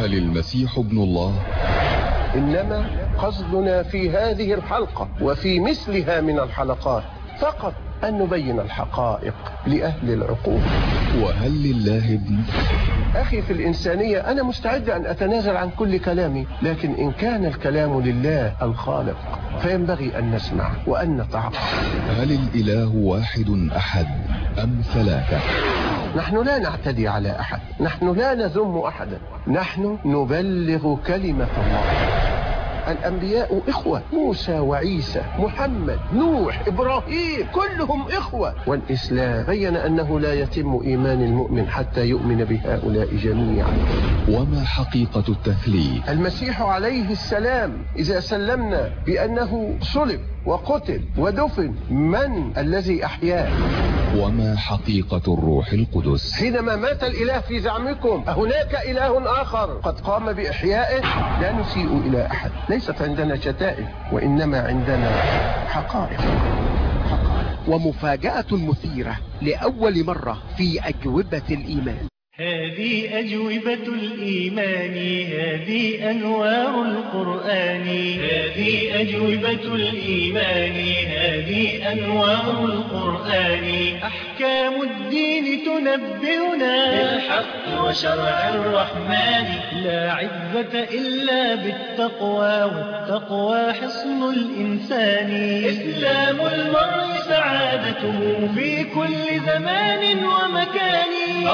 هل المسيح ابن الله؟ إنما قصدنا في هذه الحلقة وفي مثلها من الحلقات فقط أن نبين الحقائق لأهل العقول. وهل لله ابن؟ أخي في الإنسانية أنا مستعد أن أتنازل عن كل كلامي، لكن إن كان الكلام لله الخالق فينبغي أن نسمع وأن نتعقل. هل الإله واحد أحد أم ثلاثة؟ نحن لا نعتدي على أحد، نحن لا نذم أحدا، نحن نبلغ كلمة الله. الأنبياء إخوة، موسى وعيسى، محمد، نوح، إبراهيم، كلهم إخوة. والإسلام بين أنه لا يتم إيمان المؤمن حتى يؤمن بهؤلاء جميعا. وما حقيقة التثليث؟ المسيح عليه السلام إذا سلمنا بأنه صلب وقتل ودفن، من الذي أحياه؟ وما حقيقة الروح القدس؟ حينما مات الإله في زعمكم هناك إله آخر قد قام بإحيائه. لا نسيء إلى أحد، ليست عندنا شتائم، وإنما عندنا حقائق. ومفاجأة مثيرة لأول مرة في أجوبة الإيمان. هذه أجوبة الإيمان، هذه أنوار القرآن. هذه أجوبة الإيمان، هذه أنوار القرآن. أحكام الدين تنبئنا بالحق وشرع الرحمن. لا عزة إلا بالتقوى، والتقوى حصن الإنسان. إسلام المرء سعادته في كل زمان ومكان.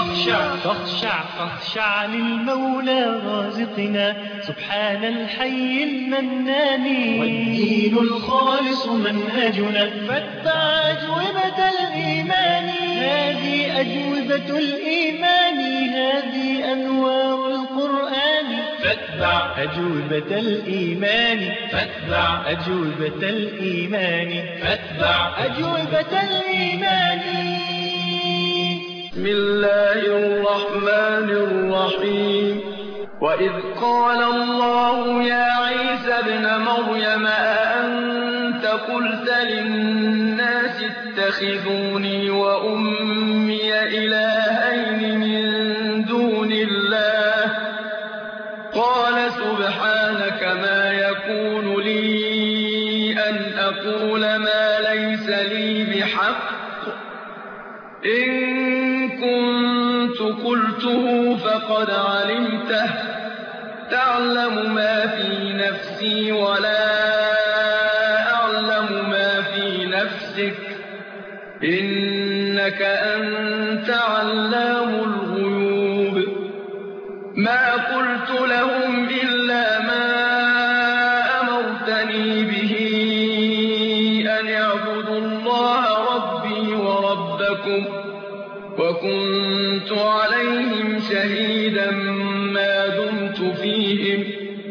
فاخشع للمولى رازقنا سبحان الحي المنان. والدين الخالص منهجنا، فاتبع أجوبة الإيمان. هذه أجوبة الإيمان، هذه أنوار القرآن. فاتبع أجوبة الإيمان، فاتبع أجوبة الإيمان، فاتبع أجوبة الإيمان. بسم الله الرحمن الرحيم. وإذ قال الله يا عيسى ابن مريم أأنت قلت للناس اتخذوني وأمي إلهين من دون الله؟ قال سبحانك ما يكون لي أن أقول ما ليس لي بحق. إن كنت قلته فقد علمته، تعلم ما في نفسي ولا أعلم ما في نفسك، إنك أنت علام الغيوب. ما قلت لهم إلا ما أمرتني به أن اعبدوا الله ربي وربكم، وكنت عليهم شهيدا ما دمت فيهم.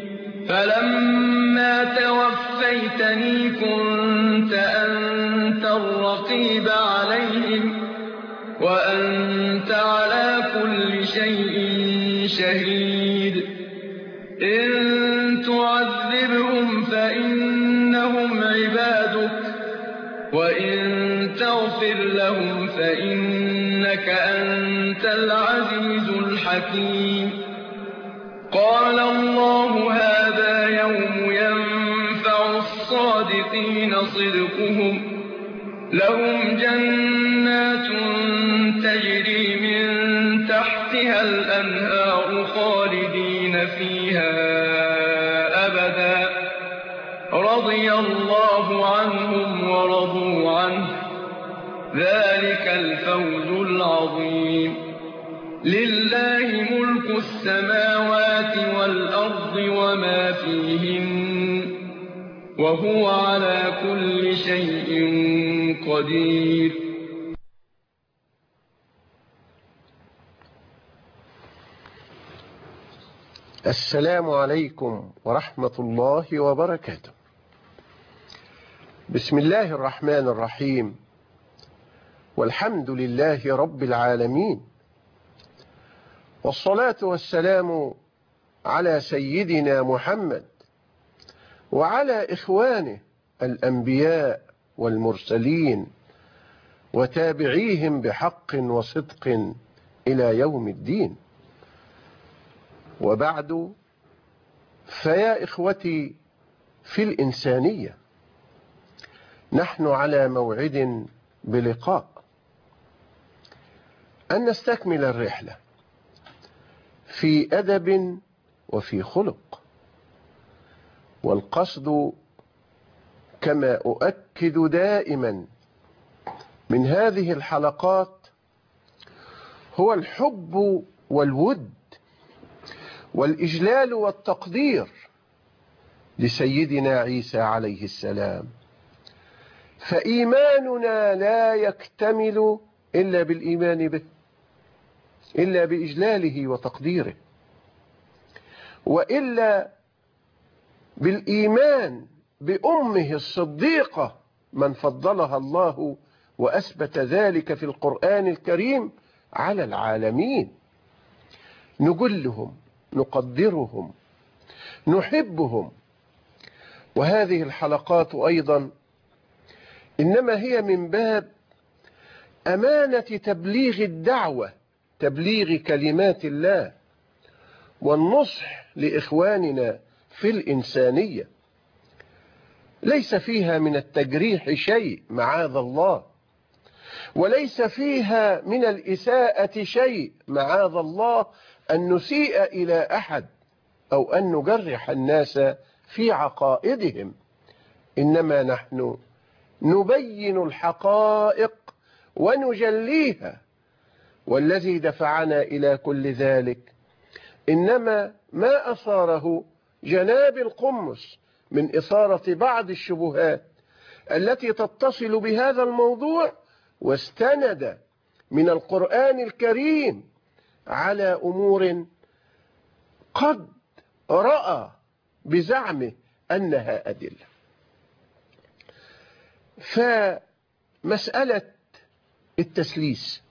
فلما توفيتني كنت أنت الرقيب عليهم، وأنت على كل شيء شهيد. إن تعذبهم فإنهم عبادك، وإن تغفر لهم فإنك أنت العزيز الحكيم. قال الله هذا يوم ينفع الصادقين صدقهم، لهم جنات تجري من تحتها الأنهار خالدين فيها أبدا، رضي الله عنهم ورضوا عنه، ذلك الفوز العظيم. لله ملك السماوات والأرض وما فيهن، وهو على كل شيء قدير. السلام عليكم ورحمة الله وبركاته. بسم الله الرحمن الرحيم، والحمد لله رب العالمين، والصلاة والسلام على سيدنا محمد وعلى إخوانه الأنبياء والمرسلين وتابعيهم بحق وصدق إلى يوم الدين. وبعد، فيا إخوتي في الإنسانية، نحن على موعد بلقاء أن نستكمل الرحلة في أدب وفي خلق، والقصد كما أؤكد دائما من هذه الحلقات هو الحب والود والإجلال والتقدير لسيدنا عيسى عليه السلام، فإيماننا لا يكتمل إلا بالإيمان به، إلا بإجلاله وتقديره، وإلا بالإيمان بأمه الصديقة من فضلها الله وأثبت ذلك في القرآن الكريم على العالمين. نجلهم، نقدرهم، نحبهم. وهذه الحلقات أيضا إنما هي من باب أمانة تبليغ الدعوة، تبليغ كلمات الله، والنصح لإخواننا في الإنسانية. ليس فيها من التجريح شيء معاذ الله، وليس فيها من الإساءة شيء معاذ الله، أن نسيء إلى أحد أو أن نجرح الناس في عقائدهم، إنما نحن نبين الحقائق ونجليها. والذي دفعنا إلى كل ذلك إنما ما أثاره جناب القمص من إثارة بعض الشبهات التي تتصل بهذا الموضوع، واستند من القرآن الكريم على أمور قد رأى بزعمه أنها أدلة. فمسألة التسليس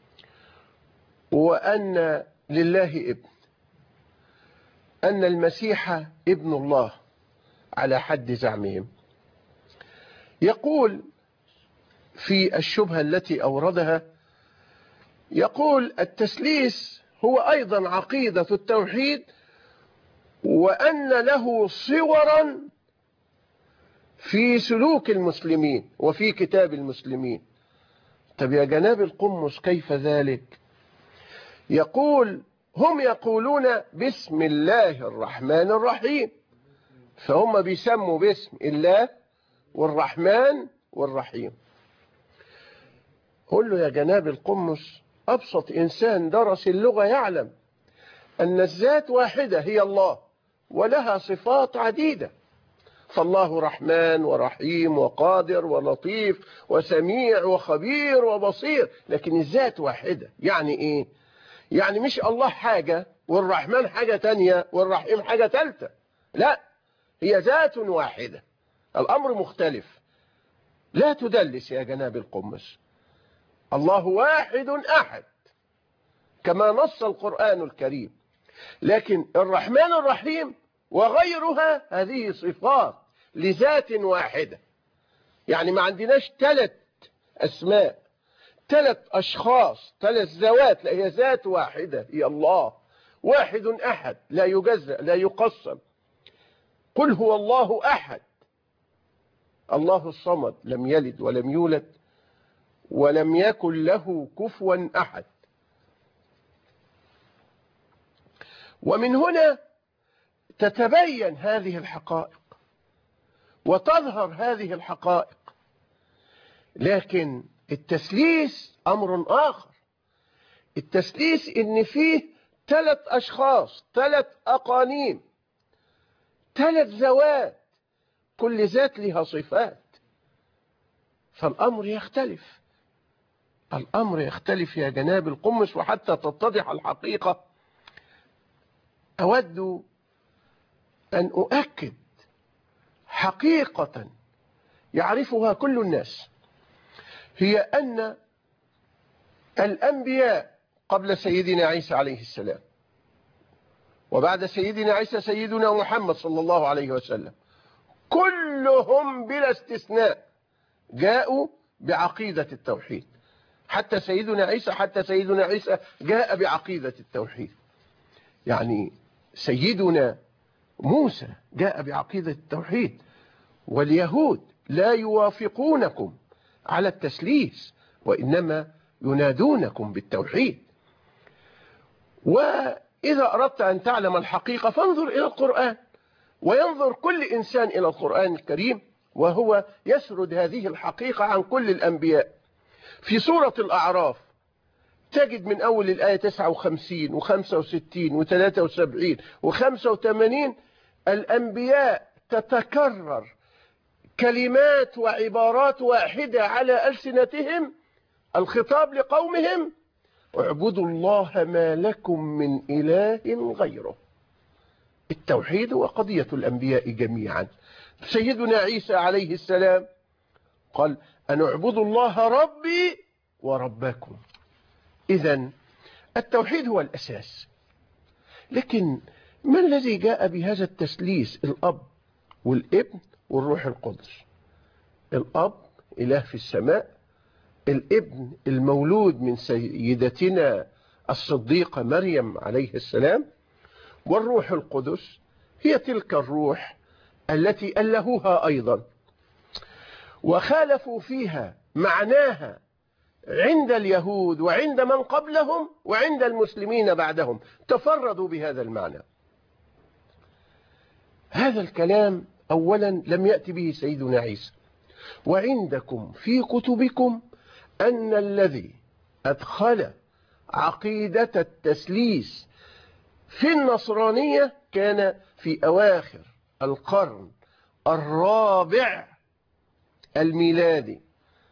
وأن لله ابن، أن المسيح ابن الله على حد زعمهم، يقول في الشبهة التي أوردها، يقول التسليس هو أيضا عقيدة التوحيد، وأن له صورا في سلوك المسلمين وفي كتاب المسلمين. طب يا جناب القمص كيف ذلك؟ يقول هم يقولون بسم الله الرحمن الرحيم، فهم بيسموا باسم الله والرحمن والرحيم. قل له يا جناب القمص، أبسط إنسان درس اللغة يعلم أن الذات واحدة هي الله، ولها صفات عديدة، فالله رحمن ورحيم وقادر ولطيف وسميع وخبير وبصير، لكن الذات واحدة. يعني إيه؟ يعني مش الله حاجة والرحمن حاجة تانية والرحيم حاجة تالتة، لا، هي ذات واحدة، الأمر مختلف. لا تدلس يا جناب القمص، الله واحد أحد كما نص القرآن الكريم، لكن الرحمن الرحيم وغيرها هذه صفات لذات واحدة. يعني ما عندناش 3 أسماء، 3 أشخاص، 3 ذوات، لا، هي ذات واحدة، هي الله واحد أحد، لا يجزأ لا يقسم. قل هو الله أحد، الله الصمد، لم يلد ولم يولد ولم يكن له كفوا أحد. ومن هنا تتبين هذه الحقائق وتظهر هذه الحقائق. لكن التسليس أمر آخر. التسليس إن فيه 3 أشخاص، 3 أقانيم، 3 ذوات، كل ذات لها صفات، فالأمر يختلف. الأمر يختلف يا جناب القمص. وحتى تتضح الحقيقة أود أن أؤكد حقيقة يعرفها كل الناس، هي أن الأنبياء قبل سيدنا عيسى عليه السلام وبعد سيدنا عيسى سيدنا محمد صلى الله عليه وسلم كلهم بلا استثناء جاءوا بعقيدة التوحيد. حتى سيدنا عيسى جاء بعقيدة التوحيد. يعني سيدنا موسى جاء بعقيدة التوحيد، واليهود لا يوافقونكم على التثليث وإنما ينادونكم بالتوحيد. وإذا أردت أن تعلم الحقيقة فانظر إلى القرآن، وينظر كل إنسان إلى القرآن الكريم وهو يسرد هذه الحقيقة عن كل الأنبياء. في سورة الأعراف تجد من أول الآية 59 و65 و73 و85 الأنبياء تتكرر كلمات وعبارات واحدة على ألسنتهم، الخطاب لقومهم: اعبدوا الله ما لكم من إله غيره. التوحيد هو قضية الأنبياء جميعا. سيدنا عيسى عليه السلام قال: أن اعبدوا الله ربي وربكم. إذن التوحيد هو الأساس. لكن ما الذي جاء بهذا التثليث؟ الأب والابن والروح القدس. الأب إله في السماء، الابن المولود من سيدتنا الصديقة مريم عليه السلام، والروح القدس هي تلك الروح التي ألهوها أيضا وخالفوا فيها معناها عند اليهود وعند من قبلهم وعند المسلمين بعدهم، تفردوا بهذا المعنى. هذا الكلام أولا لم يأتي به سيدنا عيسى. وعندكم في كتبكم أن الذي أدخل عقيدة التثليث في النصرانية كان في أواخر القرن الرابع الميلادي،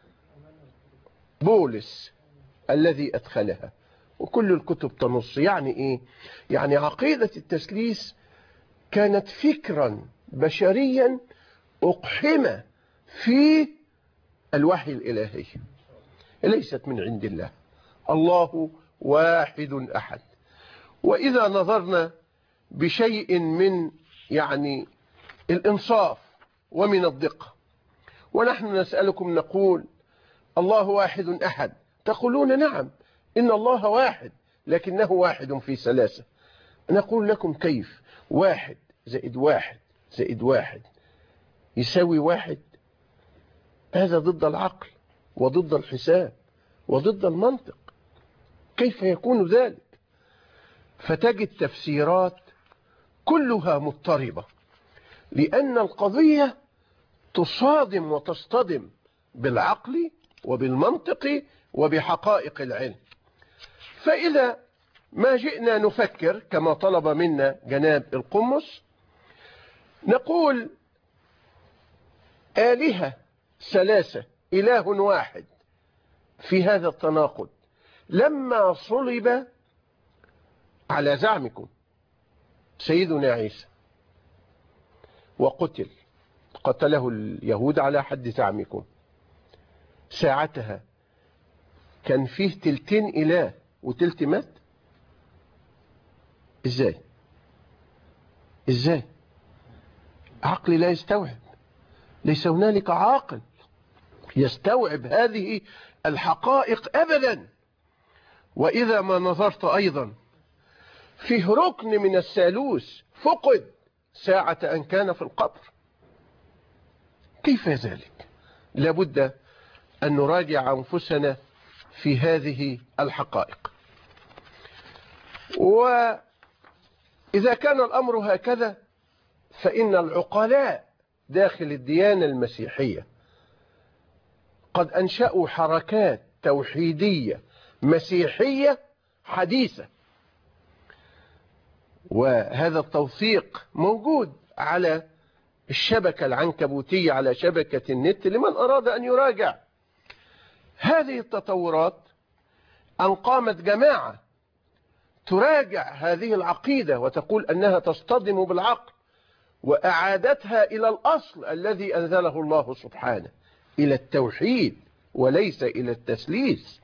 بولس الذي أدخلها، وكل الكتب تنص. يعني إيه؟ يعني عقيدة التثليث كانت فكرا بشريا أقحم في الوحي الإلهي، ليست من عند الله. الله واحد أحد. وإذا نظرنا بشيء من يعني الإنصاف ومن الدقة، ونحن نسألكم نقول الله واحد أحد، تقولون نعم إن الله واحد لكنه واحد في ثلاثة. نقول لكم كيف؟ 1 زائد 1 زائد 1 يساوي 1؟ هذا ضد العقل وضد الحساب وضد المنطق. كيف يكون ذلك؟ فتجد تفسيرات كلها مضطربة، لأن القضية تصادم وتصطدم بالعقل وبالمنطق وبحقائق العلم. فإذا ما جئنا نفكر كما طلب منا جناب القمص، نقول آلهة ثلاثة إله واحد في هذا التناقض. لما صلب على زعمكم سيدنا عيسى وقتل، قتله اليهود على حد زعمكم، ساعتها كان فيه 2 إله و3 مات. ازاي عقلي لا يستوعب، ليس هنالك عاقل يستوعب هذه الحقائق أبدا. وإذا ما نظرت أيضا فيه ركن من الثالوث فقد ساعة أن كان في القبر. كيف ذلك؟ لابد أن نراجع أنفسنا في هذه الحقائق. وإذا كان الأمر هكذا فإن العقلاء داخل الديانة المسيحية قد أنشأوا حركات توحيدية مسيحية حديثة، وهذا التوثيق موجود على الشبكة العنكبوتية، على شبكة النت، لمن أراد أن يراجع. هذه التطورات أن قامت جماعة تراجع هذه العقيدة وتقول أنها تصطدم بالعقل، وأعادتها إلى الأصل الذي أنزله الله سبحانه، إلى التوحيد وليس إلى التثليث.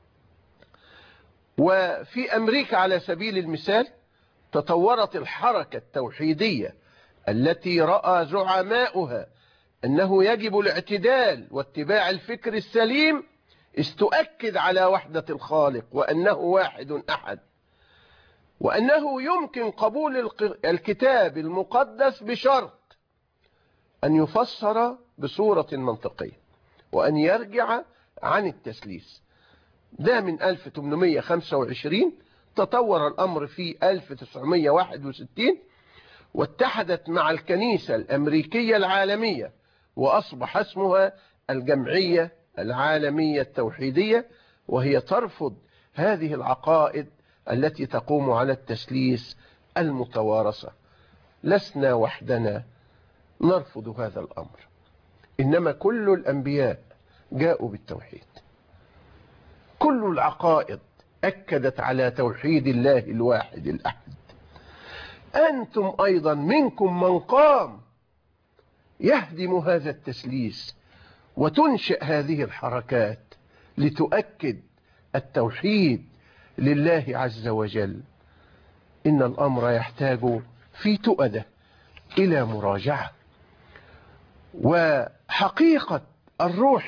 وفي أمريكا على سبيل المثال تطورت الحركة التوحيدية التي رأى زعماؤها أنه يجب الاعتدال واتباع الفكر السليم، استؤكد على وحدة الخالق وأنه واحد أحد. وأنه يمكن قبول الكتاب المقدس بشرط أن يفسر بصورة منطقية وأن يرجع عن التسليس. ده من 1825. تطور الأمر في 1961 واتحدت مع الكنيسة الأمريكية العالمية وأصبح اسمها الجمعية العالمية التوحيدية، وهي ترفض هذه العقائد التي تقوم على التسليس المتوارثة. لسنا وحدنا نرفض هذا الأمر، إنما كل الأنبياء جاءوا بالتوحيد. كل العقائد أكدت على توحيد الله الواحد الأحد. أنتم أيضا منكم من قام يهدم هذا التسليس وتنشئ هذه الحركات لتؤكد التوحيد لله عز وجل. إن الأمر يحتاج في تؤدة إلى مراجعة. وحقيقة الروح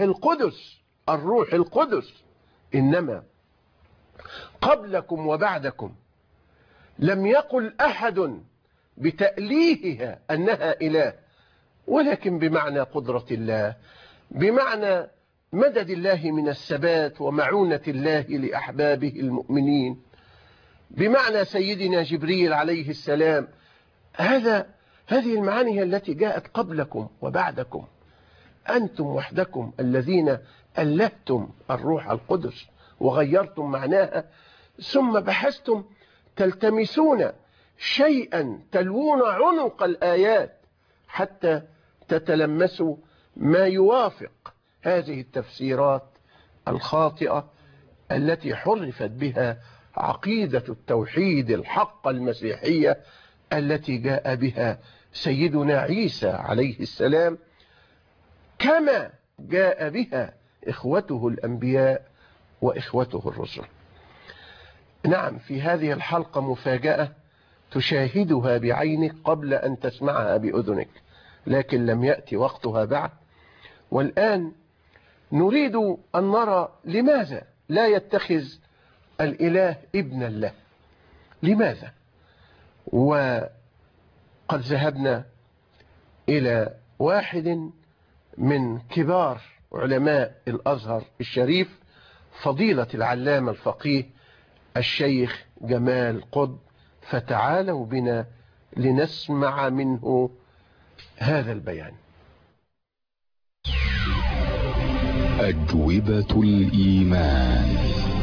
القدس إنما قبلكم وبعدكم لم يقل أحد بتأليهها أنها إله، ولكن بمعنى قدرة الله، بمعنى مدد الله من الثبات ومعونة الله لأحبابه المؤمنين، بمعنى سيدنا جبريل عليه السلام. هذه المعاني هي التي جاءت قبلكم وبعدكم. أنتم وحدكم الذين ألهتم الروح القدس وغيرتم معناها، ثم بحثتم تلتمسون شيئا تلوون عنق الآيات حتى تتلمسوا ما يوافق هذه التفسيرات الخاطئة التي حرفت بها عقيدة التوحيد الحق المسيحية التي جاء بها سيدنا عيسى عليه السلام، كما جاء بها إخوته الأنبياء وإخوته الرسل. نعم، في هذه الحلقة مفاجأة تشاهدها بعينك قبل أن تسمعها بأذنك، لكن لم يأتي وقتها بعد. والآن نريد أن نرى لماذا لا يتخذ الإله ابنا له. لماذا؟ وقد ذهبنا إلى واحد من كبار علماء الأزهر الشريف، فضيلة العلامة الفقيه الشيخ جمال قطب، فتعالوا بنا لنسمع منه هذا البيان. أجوبة الإيمان.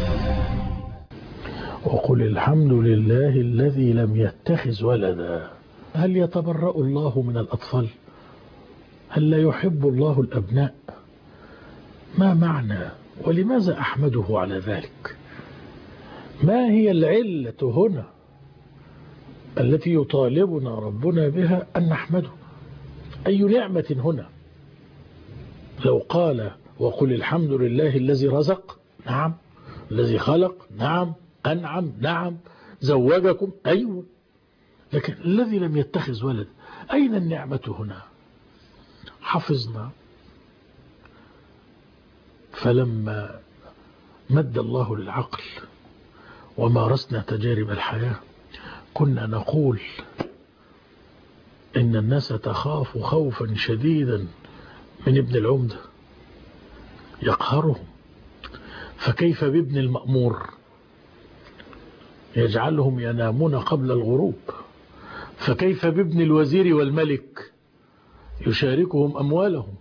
وقل الحمد لله الذي لم يتخذ ولدا. هل يتبرأ الله من الأطفال؟ هل لا يحب الله الأبناء؟ ما معنى ولماذا أحمده على ذلك؟ ما هي العلة هنا التي يطالبنا ربنا بها أن نحمده؟ أي نعمة هنا؟ لو قال وقل الحمد لله الذي رزق، نعم، الذي خلق، نعم، أنعم، نعم، زوجكم، أيوة، لكن الذي لم يتخذ ولد، أين النعمة هنا؟ حفظنا، فلما مد الله للعقل ومارسنا تجارب الحياة كنا نقول إن الناس تخاف خوفا شديدا من ابن العمدة يقهرهم، فكيف بابن المأمور يجعلهم ينامون قبل الغروب؟ فكيف بابن الوزير والملك يشاركهم أموالهم؟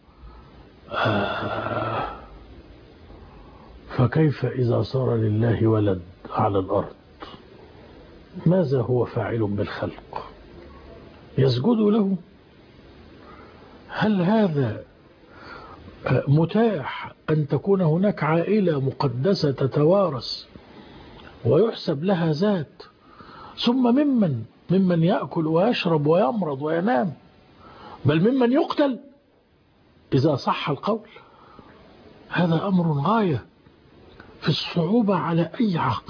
فكيف إذا صار لله ولد على الأرض؟ ماذا هو فاعل بالخلق؟ يسجد له؟ هل هذا متاح أن تكون هناك عائلة مقدسة تتوارث ويحسب لها ذات، ثم ممن يأكل ويشرب ويمرض وينام، بل ممن يقتل إذا صح القول؟ هذا أمر غاية في الصعوبة على أي عقل.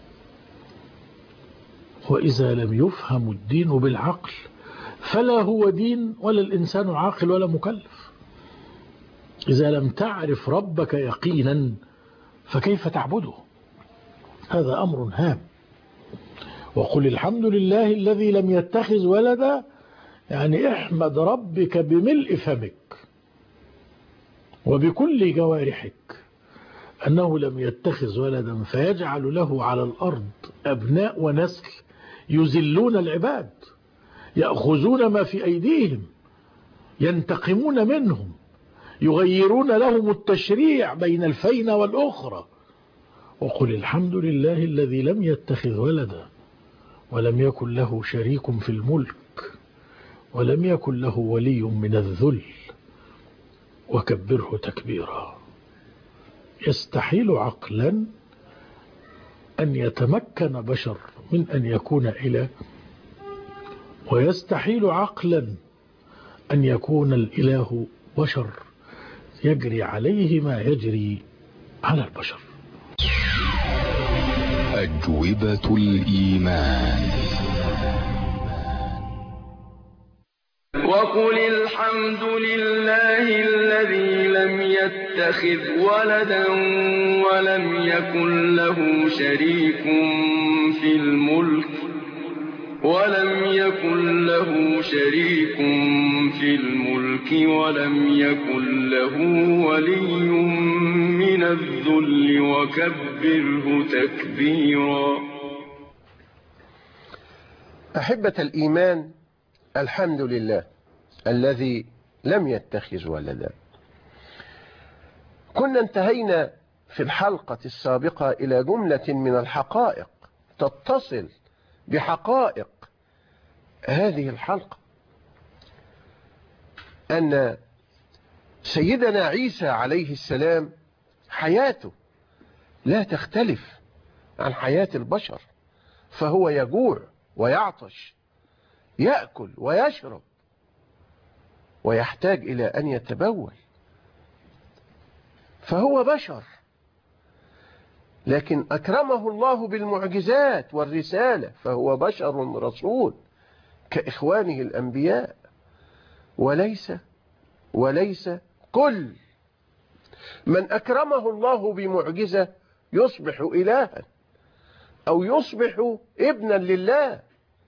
وإذا لم يفهم الدين بالعقل فلا هو دين ولا الإنسان عاقل ولا مكلف. إذا لم تعرف ربك يقينا فكيف تعبده؟ هذا أمر هام. وقل الحمد لله الذي لم يتخذ ولدا، يعني احمد ربك بملء فمك وبكل جوارحك أنه لم يتخذ ولدا فيجعل له على الأرض أبناء ونسل يذلون العباد، يأخذون ما في أيديهم، ينتقمون منهم، يغيرون لهم التشريع بين الفينة والأخرى. وقل الحمد لله الذي لم يتخذ ولدا ولم يكن له شريك في الملك ولم يكن له ولي من الذل وكبره تكبيرا. يستحيل عقلا أن يتمكن بشر من أن يكون إله، ويستحيل عقلا أن يكون الإله بشر يجري عليه ما يجري على البشر. أجوبة الإيمان. وقل الحمد لله الذي لم يتخذ ولدا ولم يكن له شريك في الملك ولم يكن له ولي من الذل وكبره تكبيرا. أحبة الإيمان، الحمد لله الذي لم يتخذ ولدا. كنا انتهينا في الحلقة السابقة إلى جملة من الحقائق تتصل بحقائق هذه الحلقة، أن سيدنا عيسى عليه السلام حياته لا تختلف عن حياة البشر، فهو يجوع ويعطش، يأكل ويشرب، ويحتاج إلى أن يتبول، فهو بشر. لكن أكرمه الله بالمعجزات والرسالة، فهو بشر رسول كإخوانه الأنبياء، وليس كل من أكرمه الله بمعجزة يصبح إلها أو يصبح ابنا لله.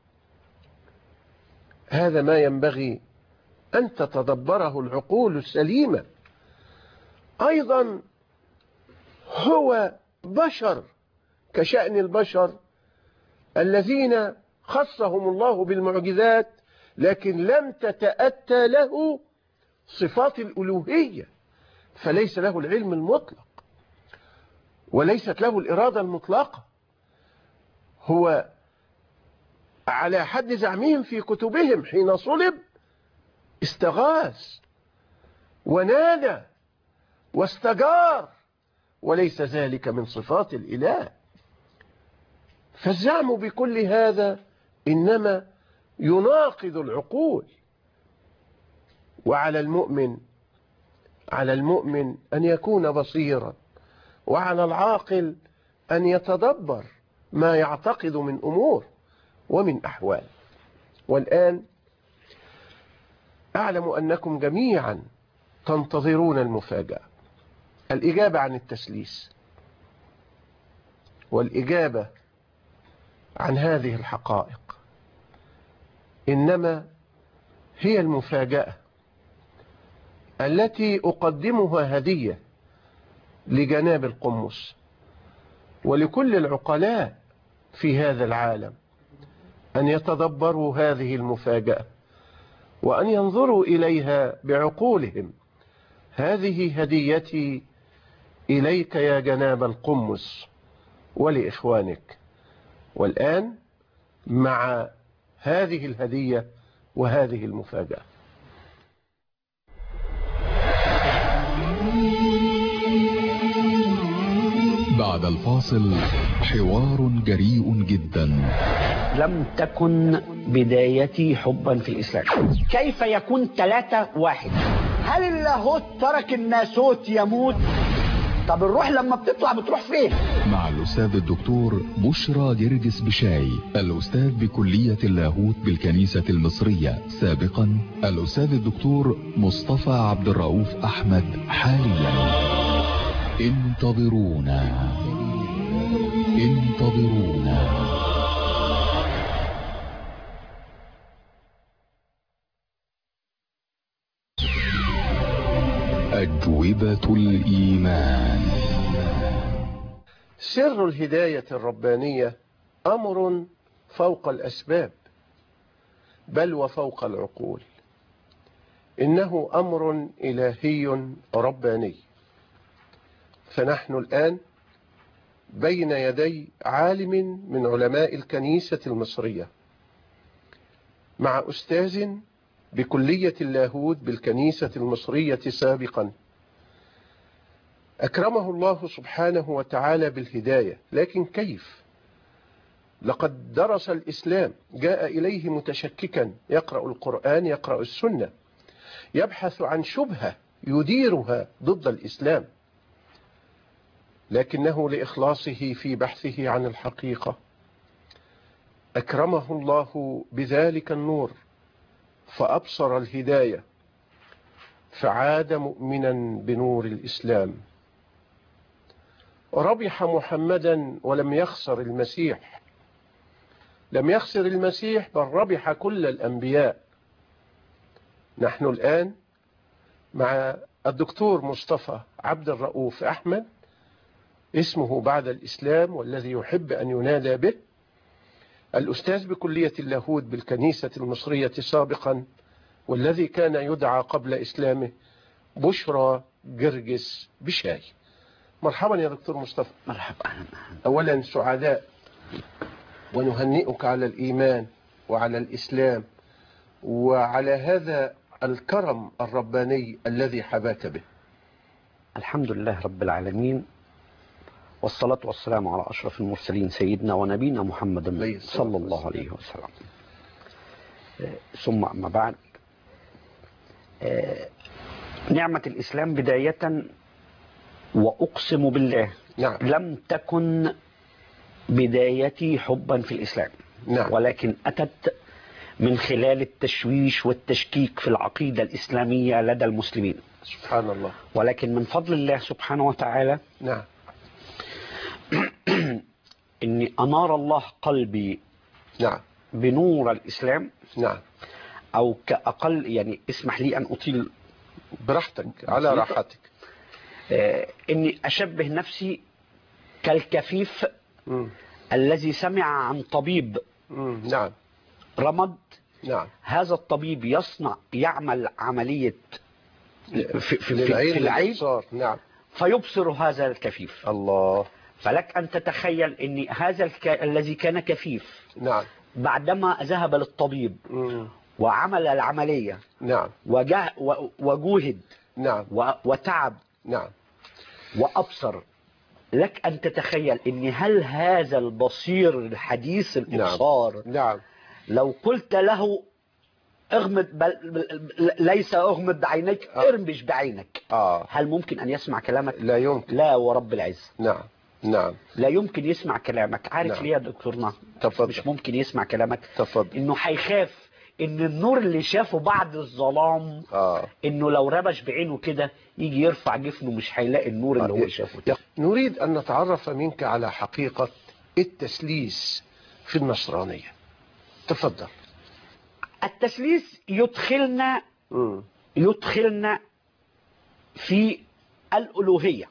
هذا ما ينبغي أن تتدبره العقول السليمة. أيضا هو بشر كشأن البشر الذين خصهم الله بالمعجزات، لكن لم تتأتى له صفات الألوهية، فليس له العلم المطلق وليست له الإرادة المطلقة. هو على حد زعمهم في كتبهم حين صلب استغاث ونادى واستجار، وليس ذلك من صفات الإله. فالزعم بكل هذا إنما يناقض العقول. وعلى المؤمن أن يكون بصيرا، وعلى العاقل أن يتدبر ما يعتقد من أمور ومن أحوال. والآن أعلم أنكم جميعا تنتظرون المفاجأة، الإجابة عن التسليس والإجابة عن هذه الحقائق. إنما هي المفاجأة التي أقدمها هدية لجناب القمص ولكل العقلاء في هذا العالم، أن يتدبروا هذه المفاجأة وأن ينظروا إليها بعقولهم. هذه هديتي إليك يا جناب القمص ولإخوانك. والآن مع هذه الهدية وهذه المفاجأة. بعد الفاصل حوار جريء جدا. لم تكن بدايتي حبا في الإسلام. كيف يكون 3-1؟ هل اللاهوت ترك الناسوت يموت؟ طب الروح لما بتروح فين؟ مع الأستاذ الدكتور بشرى جرجس بشاي، الأستاذ بكلية اللاهوت بالكنيسة المصرية سابقا، الأستاذ الدكتور مصطفى عبد الرؤوف أحمد حاليا. انتظرونا. أجوبة الإيمان. سر الهداية الربانية أمر فوق الأسباب بل وفوق العقول. إنه أمر إلهي رباني. فنحن الآن بين يدي عالم من علماء الكنيسة المصرية مع أستاذ بكلية اللاهوت بالكنيسة المصرية سابقا، أكرمه الله سبحانه وتعالى بالهداية. لكن كيف؟ لقد درس الإسلام، جاء إليه متشككا، يقرأ القرآن، يقرأ السنة، يبحث عن شبهة يديرها ضد الإسلام، لكنه لإخلاصه في بحثه عن الحقيقة أكرمه الله بذلك النور فأبصر الهداية، فعاد مؤمنا بنور الإسلام. ربح محمدا ولم يخسر المسيح، لم يخسر المسيح بل ربح كل الأنبياء. نحن الآن مع الدكتور مصطفى عبد الرؤوف أحمد، اسمه بعد الإسلام والذي يحب أن ينادى به، الأستاذ بكلية اللاهوت بالكنيسة المصرية سابقا، والذي كان يدعى قبل إسلامه بشرى جرجس بشاي. مرحبا يا دكتور مصطفى. مرحبا. أولا سعداء ونهنئك على الإيمان وعلى الإسلام وعلى هذا الكرم الرباني الذي حباك به. الحمد لله رب العالمين، والصلاة والسلام على أشرف المرسلين سيدنا ونبينا محمد صلى الله عليه وسلم. ثم أما بعد، نعمة الإسلام بداية وأقسم بالله نعم. لم تكن بدايتي حبا في الإسلام، نعم. ولكن أتت من خلال التشويش والتشكيك في العقيدة الإسلامية لدى المسلمين. سبحان الله. ولكن من فضل الله سبحانه وتعالى نعم إني أنار الله قلبي نعم بنور الإسلام. نعم. أو كأقل، يعني اسمح لي أن أطيل براحتك على راحتك. إني أشبه نفسي كالكفيف الذي سمع عن طبيب نعم رمد. نعم. هذا الطبيب يعمل عملية في العين. نعم. فيبصر هذا الكفيف. الله. فلك أن تتخيل أن هذا الذي كان كفيف، نعم، بعدما ذهب للطبيب وعمل العملية، نعم، وجوهد، نعم، وتعب، نعم، وأبصر، لك أن تتخيل أن هل هذا البصير الحديث الإبصار، نعم، لو قلت له اغمض ليس اغمض بعينيك، ارمش بعينك، هل ممكن أن يسمع كلامك؟ لا يمكن. لا ورب العزة. نعم، نعم، لا يمكن يسمع كلامك. عارف نعم. ليه يا دكتورنا؟ تفضل. مش ممكن يسمع كلامك. تفضل. انه هيخاف ان النور اللي شافه بعد الظلام، انه لو ربش بعينه كده يجي يرفع جفنه مش هيلاقي النور اللي هو شافه. نريد ان نتعرف منك على حقيقة التثليث في النصرانية. تفضل. التثليث يدخلنا في الألوهية.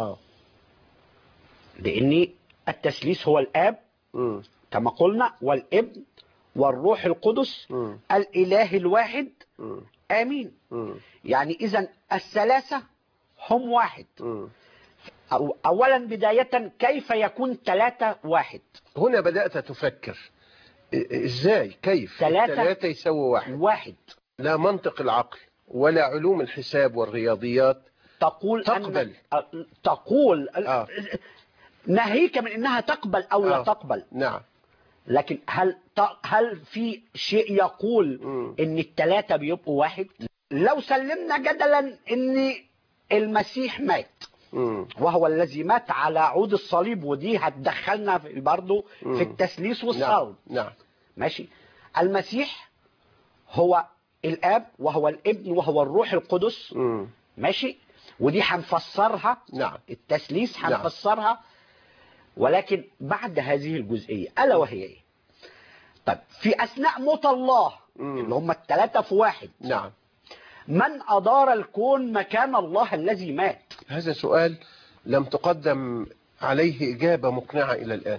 لأن التثليث هو الآب كما قلنا، والابن، والروح القدس، الإله الواحد. آمين. يعني إذن الثلاثة هم واحد. أولا بداية، كيف يكون ثلاثة واحد؟ هنا بدأت تفكر إزاي، كيف ثلاثة يسوي واحد؟ لا منطق العقل ولا علوم الحساب والرياضيات تقبل. تقول ناهيك من انها تقبل او لا تقبل. نعم. لكن هل في شيء يقول ان الثلاثه بيبقوا واحد؟ لو سلمنا جدلا ان المسيح مات، وهو الذي مات على عود الصليب، ودي هتدخلنا برضه في التثليث والصلب. نعم. ماشي. المسيح هو الاب، وهو الابن، وهو الروح القدس. ماشي. ودي هنفسرها. نعم. التثليث هنفسرها. ولكن بعد هذه الجزئية، ألا وهي إيه؟ طيب، في أثناء موت الله اللي هم الثلاثة في واحد. نعم. من أدار الكون مكان الله الذي مات؟ هذا سؤال لم تقدم عليه إجابة مقنعة إلى الآن.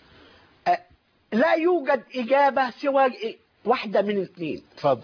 لا يوجد إجابة سوى واحدة من اثنين. تفضل.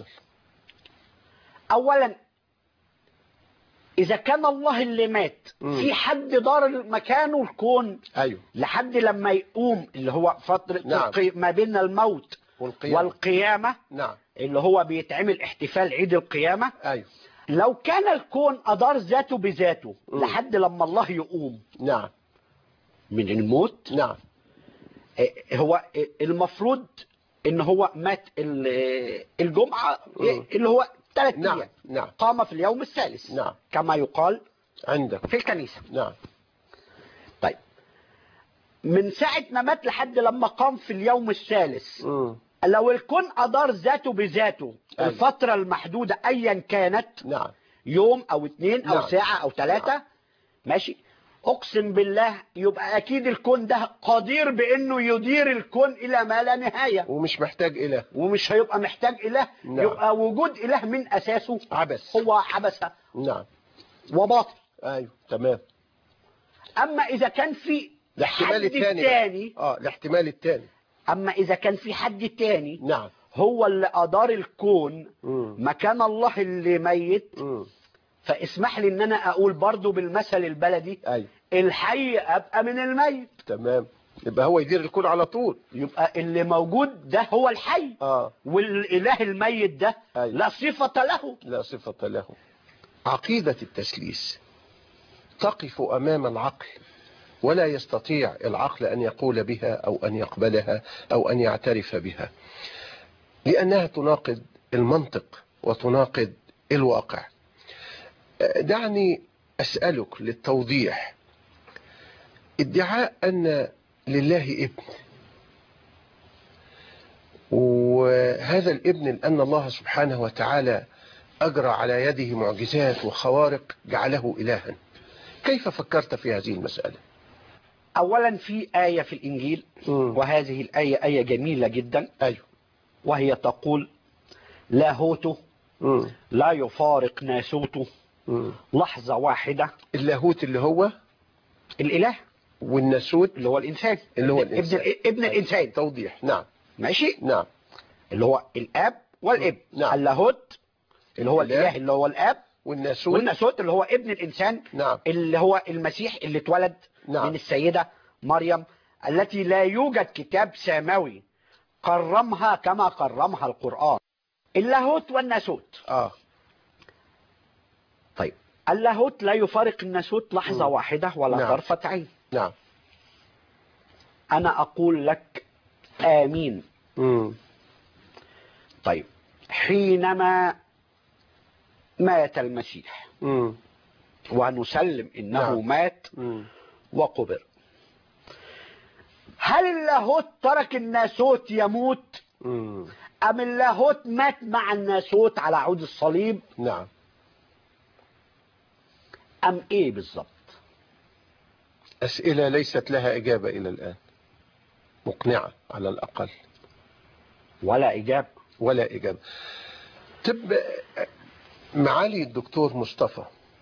أولا، إذا كان الله اللي مات في حد دار مكانه الكون أيوه. لحد لما يقوم، اللي هو فترة نعم. ما بين الموت والقيامة نعم. اللي هو بيتعمل احتفال عيد القيامة. أيوه. لو كان الكون أدار ذاته بذاته لحد لما الله يقوم نعم من الموت، نعم، هو المفروض ان هو مات الجمعة اللي هو 3 نعم. أيام. نعم. قام في اليوم الثالث. نعم. كما يقال عندك في الكنيسة. نعم. طيب، من ساعة ما مات لحد لما قام في اليوم الثالث، لو الكون أدار ذاته بذاته الفترة المحدودة أيا كانت، نعم، يوم أو 2 أو نعم. ساعة أو 3، نعم. ماشي، أقسم بالله يبقى أكيد الكون ده قدير بأنه يدير الكون إلى ما لا نهاية، ومش محتاج إله، ومش هيبقى محتاج إله. نعم. يبقى وجود إله من أساسه عبث، هو عبثة نعم، وباطل. أيوه تمام. أما إذا كان في الاحتمال الثاني، الاحتمال الثاني، أما إذا كان في حد تاني نعم، هو اللي أدار الكون مكان الله اللي ميت، فاسمح لي ان انا اقول برضو بالمثل البلدي، أيوه، الحي ابقى من الميت. تمام، يبقى هو يدير الكون على طول. يبقى اللي موجود ده هو الحي، والاله الميت ده أيوه. لا صفة له. لا صفة له. عقيدة التثليث تقف أمام العقل، ولا يستطيع العقل أن يقول بها أو أن يقبلها أو أن يعترف بها، لأنها تناقض المنطق وتناقض الواقع. دعني أسألك للتوضيح، ادعاء أن لله ابن، وهذا الابن لأن الله سبحانه وتعالى أجرى على يده معجزات وخوارق جعله إلها، كيف فكرت في هذه المسألة؟ أولا في آية في الإنجيل، وهذه الآية آية جميلة جدا. أيوه. وهي تقول: لاهوته لا يفارق ناسوته لحظة واحدة. اللاهوت اللي هو الإله، والناسوت اللي هو الإنسان، اللي هو الإنسان. ابن الإنسان. توضيح. نعم، ماشي. نعم، اللي هو الآب والابن. نعم. اللاهوت اللي هو الإله اللي هو الآب، والناسوت اللي هو ابن الإنسان. نعم. اللي هو المسيح اللي اتولد نعم. من السيدة مريم، التي لا يوجد كتاب سماوي قرمها كما قرمها القرآن. اللاهوت والناسوت. طيب، اللاهوت لا يفارق الناسوت لحظة واحدة ولا نعم. طرفة عين. نعم. أنا أقول لك آمين. طيب، حينما مات المسيح ونسلم إنه نعم. مات وقبر، هل اللاهوت ترك الناسوت يموت أم اللاهوت مات مع الناسوت على عود الصليب؟ نعم. أم إيه بالضبط؟ أسئلة ليست لها إجابة إلى الآن مقنعة على الأقل. ولا إجابة. ولا إجابة. طب معالي الدكتور مصطفى،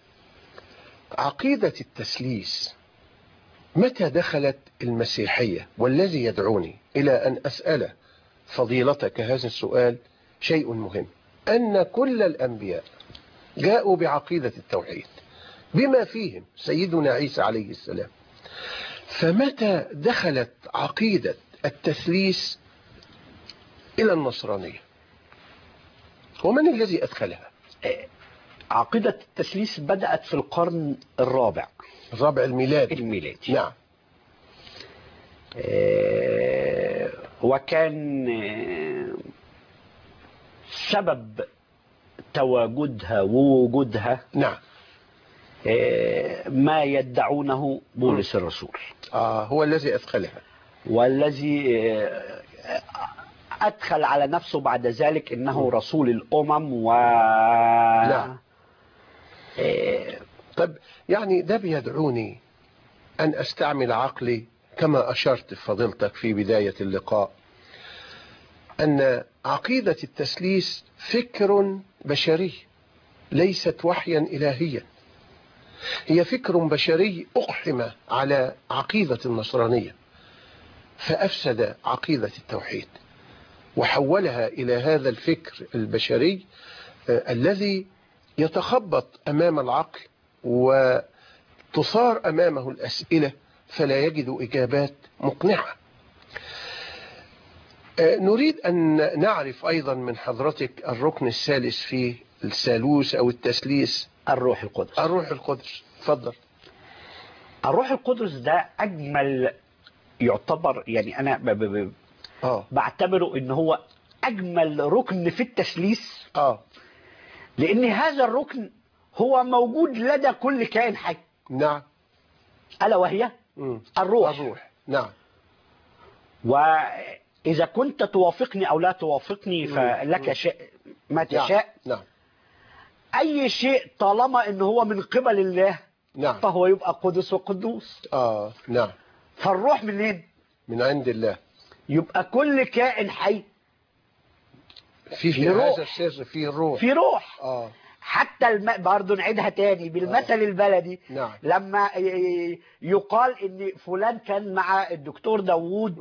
عقيدة التثليث متى دخلت المسيحية؟ والذي يدعوني إلى أن أسأل فضيلتك هذا السؤال شيء مهم، أن كل الأنبياء جاءوا بعقيدة التوحيد بما فيهم سيدنا عيسى عليه السلام، فمتى دخلت عقيدة التثليث إلى النصرانية؟ ومن الذي أدخلها؟ عقيدة التثليث بدأت في القرن الرابع الميلادي. نعم. وكان سبب تواجدها ووجودها نعم ما يدعونه بولس الرسول. هو الذي أدخلها، والذي أدخل على نفسه بعد ذلك إنه رسول الأمم نعم. طب يعني ده بيدعوني أن أستعمل عقلي كما أشرت فضيلتك في بداية اللقاء، أن عقيدة التثليث فكر بشري ليست وحيا إلهيا، هي فكر بشري أقحم على عقيدة النصرانية فأفسد عقيدة التوحيد وحولها إلى هذا الفكر البشري الذي يتخبط أمام العقل وتصار أمامه الأسئلة فلا يجد إجابات مقنعة. نريد أن نعرف أيضا من حضرتك الركن الثالث في الثالوث أو التثليث، الروح القدس. الروح القدس، تفضل. الروح القدس ده أجمل، يعتبر يعني أنا بعتبره إن هو أجمل ركن في التثليث، لأن هذا الركن هو موجود لدى كل كائن حي. نعم. ألا وهي الروح. نعم. وإذا كنت توافقني أو لا توافقني فلك شيء ما تشاء. نعم. أي شيء طالما إن هو من قبل الله نعم. فهو يبقى قدس وقدوس. نعم. فالروح منين؟ من عند الله. يبقى كل كائن حي فيه هذا السر، فيه الروح، في روح. حتى الماء برضه نعيدها تاني بالمثل البلدي. نعم. لما يقال ان فلان كان مع الدكتور داوود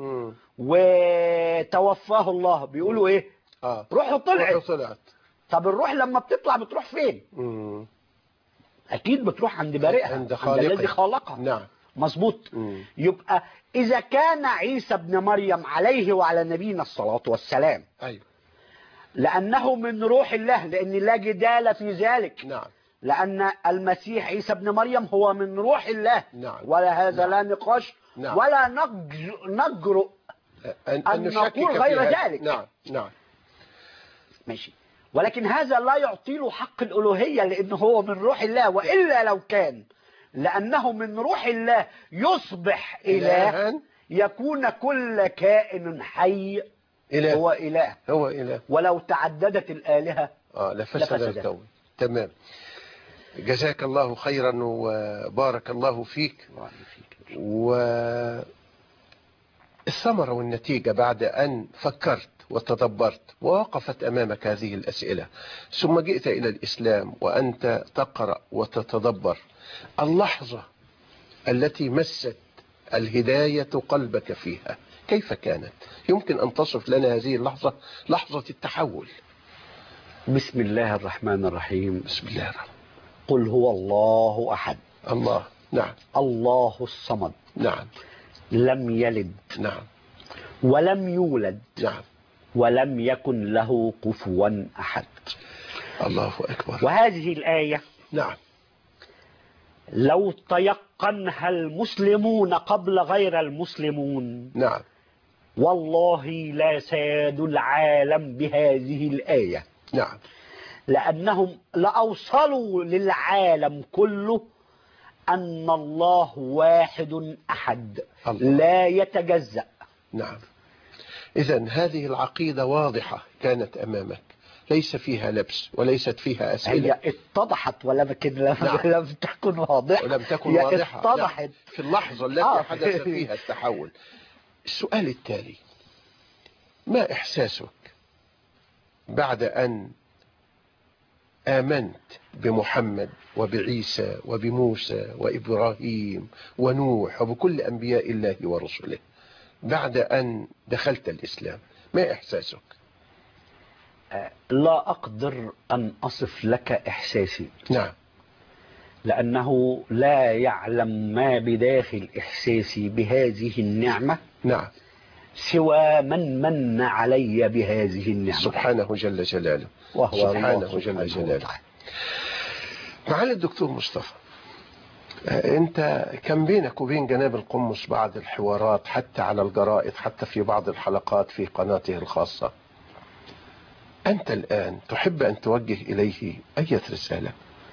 وتوفاه الله، بيقولوا ايه؟ روحه طلعت. طب الروح لما بتطلع بتروح فين؟ اكيد بتروح عند بارئها، عند الذي خلقها. نعم. مظبوط. يبقى اذا كان عيسى ابن مريم عليه وعلى نبينا الصلاة والسلام لأنه من روح الله، لأن لا جدال في ذلك. نعم. لأن المسيح عيسى ابن مريم هو من روح الله. نعم. ولا هذا لا نقاش. نعم. ولا نجرؤ أن نقول غير ذلك. نعم. نعم. ماشي. ولكن هذا لا يعطي له حق الألوهية لأنه هو من روح الله، وإلا لو كان لأنه من روح الله يصبح إله، يكون كل كائن حي إله. هو إله. ولو تعددت الآلهة لفسد الكون. تمام. جزاك الله خيرا وبارك الله فيك. والثمرة والنتيجة بعد أن فكرت وتدبرت ووقفت أمامك هذه الأسئلة ثم جئت إلى الإسلام وأنت تقرأ وتتدبر، اللحظة التي مست الهداية قلبك فيها كيف كانت؟ يمكن أن تصف لنا هذه اللحظة، لحظة التحول. بسم الله الرحمن الرحيم. بسم الله الرحمن. قل هو الله أحد. الله. نعم. الله الصمد. نعم. لم يلد. نعم. ولم يولد. نعم. ولم يكن له كفوا أحد. الله أكبر. وهذه الآية نعم لو تيقنها المسلمون قبل غير المسلمون نعم والله لا ساد العالم بهذه الآية. نعم. لأنهم لأوصلوا للعالم كله أن الله واحد أحد الله. لا يتجزأ. نعم. إذن هذه العقيدة واضحة كانت أمامك، ليس فيها لبس وليست فيها أسئلة. هي اتضحت ولكن لم تكن واضحة. ولم تكن واضحة. اتضحت. نعم. في اللحظة التي حدث فيها التحول. السؤال التالي: ما إحساسك بعد أن آمنت بمحمد وبعيسى وبموسى وإبراهيم ونوح وبكل أنبياء الله ورسله بعد أن دخلت الإسلام؟ ما إحساسك؟ لا أقدر أن أصف لك إحساسي. نعم. لأنه لا يعلم ما بداخل إحساسي بهذه النعمة. نعم. سوى من علي بهذه النعمة سبحانه جل جلاله. وهو سبحانه جل جلاله. معالي الدكتور مصطفى، أنت كان بينك وبين جناب القمص بعض الحوارات حتى على الجرائد، حتى في بعض الحلقات في قناته الخاصة. أنت الآن تحب أن توجه إليه أي رسالة؟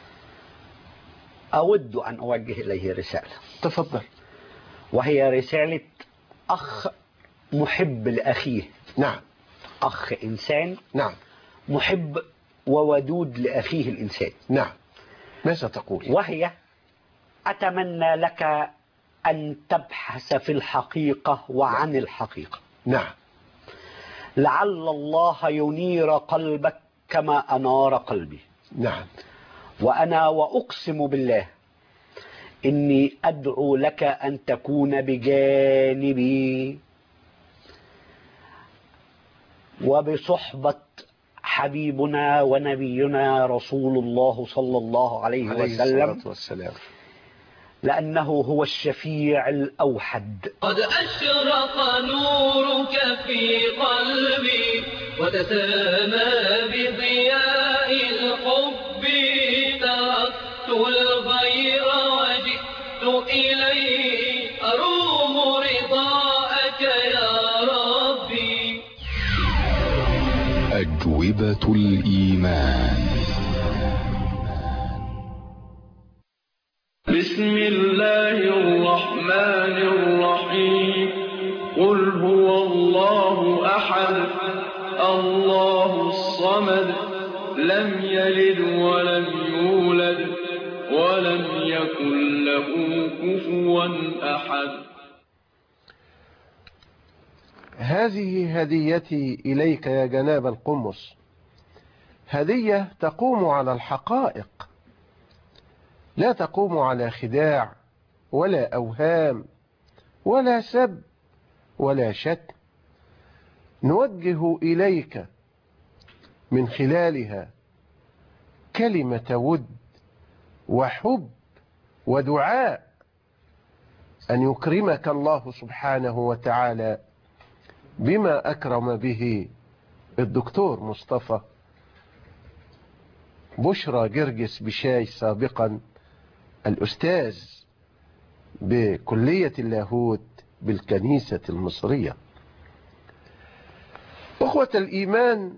أود أن أوجه إليه رسالة. تفضل. وهي رسالة أخ محب لأخيه. نعم. أخ إنسان. نعم. محب وودود لأخيه الإنسان. نعم. ماذا تقول؟ وهي: أتمنى لك أن تبحث في الحقيقة وعن الحقيقة. نعم. لعل الله ينير قلبك كما أنار قلبي. نعم. وأنا وأقسم بالله إني أدعو لك أن تكون بجانبي وبصحبة حبيبنا ونبينا رسول الله صلى الله عليه وسلم، والسلام. لأنه هو الشفيع الأوحد. قد أشرق نورك في قلبي وتسامى بضياء الحب، تركت الغير وجئت إليك أروم رضاءك يا ربي. أجوبة الإيمان. بسم الله الرحمن الرحيم. قل هو الله أحد الله الصمد لم يلد ولم يولد ولم يكن له كفوا أحد. هذه هديتي إليك يا جناب القمص، هدية تقوم على الحقائق، لا تقوم على خداع ولا أوهام ولا سب ولا شتم. نوجه إليك من خلالها كلمة ود وحب ودعاء أن يكرمك الله سبحانه وتعالى بما أكرم به الدكتور مصطفى بشرى جرجس بشاي، سابقا الأستاذ بكلية اللاهوت بالكنيسة المصرية. أخوة الإيمان،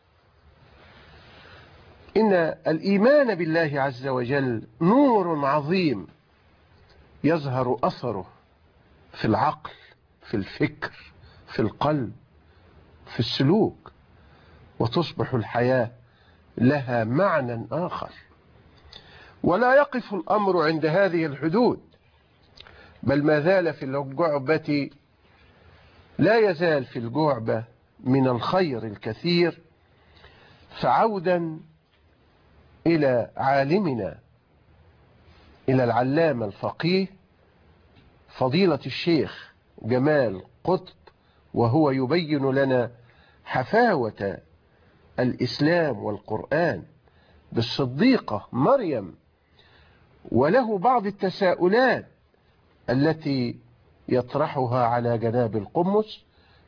إن الإيمان بالله عز وجل نور عظيم يظهر أثره في العقل، في الفكر، في القلب، في السلوك، وتصبح الحياة لها معنى آخر. ولا يقف الأمر عند هذه الحدود، بل ما زال في الجعبة، لا يزال في الجعبة من الخير الكثير. فعودا إلى عالمنا، إلى العلامة الفقيه فضيلة الشيخ جمال قطب، وهو يبين لنا حفاوة الإسلام والقرآن بالصديقة مريم، وله بعض التساؤلات التي يطرحها على جناب القمص.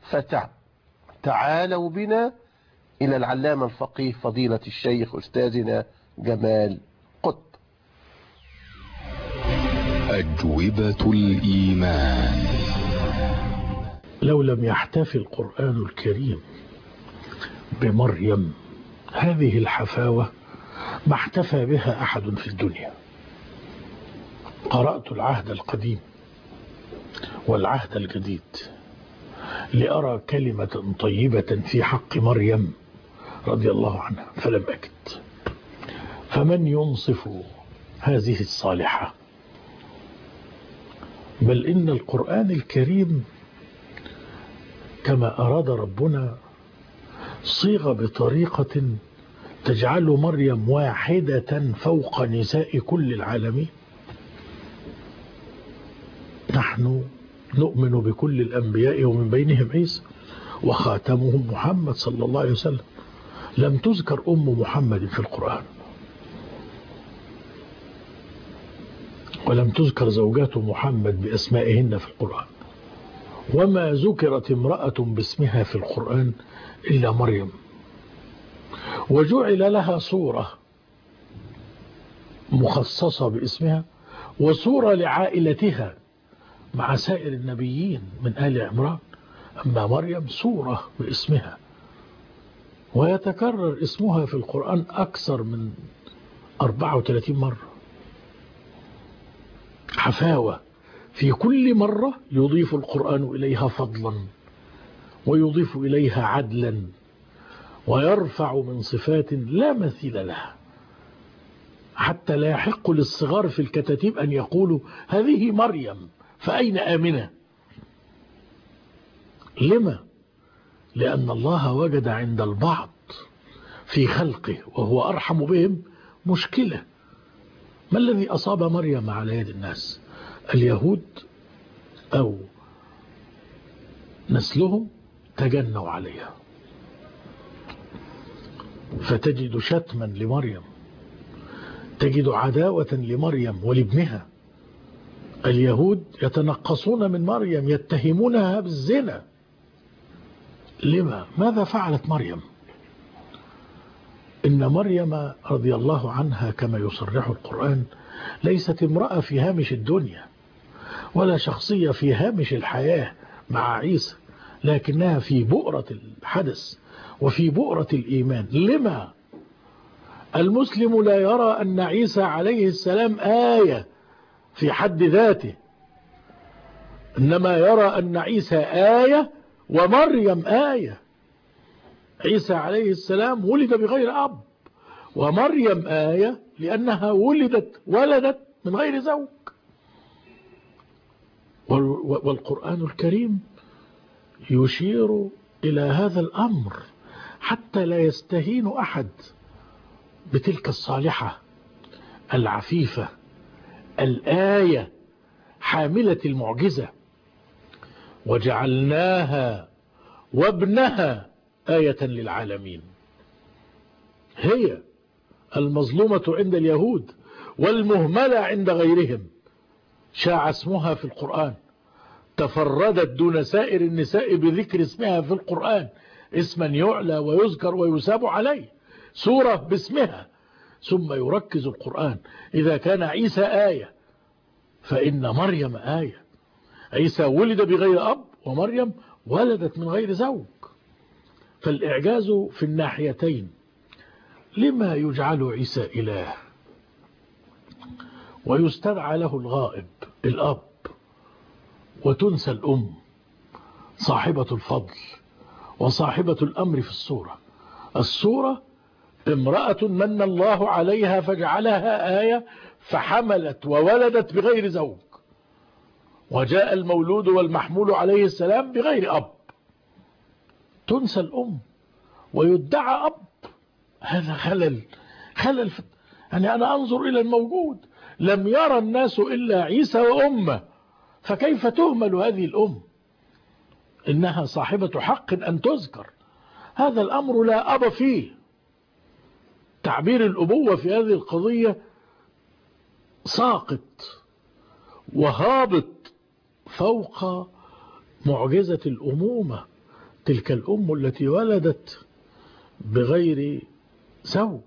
فتعالوا بنا إلى العلامة الفقيه فضيلة الشيخ أستاذنا جمال قطب. أجوبة الإيمان. لو لم يحتفي القرآن الكريم بمريم هذه الحفاوة ما احتفى بها أحد في الدنيا. قرأت العهد القديم والعهد الجديد لأرى كلمة طيبة في حق مريم رضي الله عنها فلم أجد. فمن ينصف هذه الصالحة؟ بل إن القرآن الكريم كما أراد ربنا صيغ بطريقة تجعل مريم واحدة فوق نساء كل العالمين. نحن نؤمن بكل الأنبياء ومن بينهم عيسى وخاتمهم محمد صلى الله عليه وسلم. لم تذكر أم محمد في القرآن، ولم تذكر زوجات محمد بأسمائهن في القرآن، وما ذكرت امرأة باسمها في القرآن إلا مريم. وجعل لها صورة مخصصة باسمها وصورة لعائلتها مع سائر النبيين من آل عمران. أما مريم صورة باسمها، ويتكرر اسمها في القرآن أكثر من 34 مرة. حفاوة في كل مرة يضيف القرآن إليها فضلا ويضيف إليها عدلا ويرفع من صفات لا مثيل لها، حتى لا يحق للصغار في الكتاتيب أن يقولوا هذه مريم فأين آمنة؟ لما؟ لأن الله وجد عند البعض في خلقه وهو أرحم بهم مشكلة، ما الذي أصاب مريم على يد الناس؟ اليهود أو نسلهم تجنوا عليها، فتجد شتما لمريم، تجد عداوة لمريم ولابنها. اليهود يتنقصون من مريم، يتهمونها بالزنا. لما؟ ماذا فعلت مريم؟ إن مريم رضي الله عنها كما يصرح القرآن ليست امرأة في هامش الدنيا ولا شخصية في هامش الحياة مع عيسى، لكنها في بؤرة الحدث وفي بؤرة الإيمان. لما؟ المسلم لا يرى أن عيسى عليه السلام آية في حد ذاته، إنما يرى أن عيسى آية ومريم آية. عيسى عليه السلام ولد بغير أب، ومريم آية لأنها ولدت من غير زوج. والقرآن الكريم يشير إلى هذا الأمر حتى لا يستهين أحد بتلك الصالحة العفيفة الآية حاملة المعجزة. وجعلناها وابنها آية للعالمين. هي المظلومة عند اليهود والمهملة عند غيرهم، شاع اسمها في القرآن، تفردت دون سائر النساء بذكر اسمها في القرآن، اسما يعلى ويذكر ويساب عليه، سورة باسمها. ثم يركز القرآن إذا كان عيسى آية فإن مريم آية. عيسى ولد بغير أب ومريم ولدت من غير زوج. فالإعجاز في الناحيتين. لما يجعل عيسى إله ويستدعى له الغائب الأب وتنسى الأم صاحبة الفضل وصاحبة الأمر في الصورة امرأة من الله عليها فجعلها آية، فحملت وولدت بغير زوج، وجاء المولود والمحمول عليه السلام بغير أب. تنسى الأم ويدعى أب. هذا خلل يعني أنا أنظر إلى الموجود، لم يرى الناس إلا عيسى وأمه، فكيف تهمل هذه الأم؟ إنها صاحبة حق أن تذكر. هذا الأمر لا أب فيه. تعبير الأبوة في هذه القضية ساقط وهابط فوق معجزة الأمومة. تلك الأم التي ولدت بغير زوج.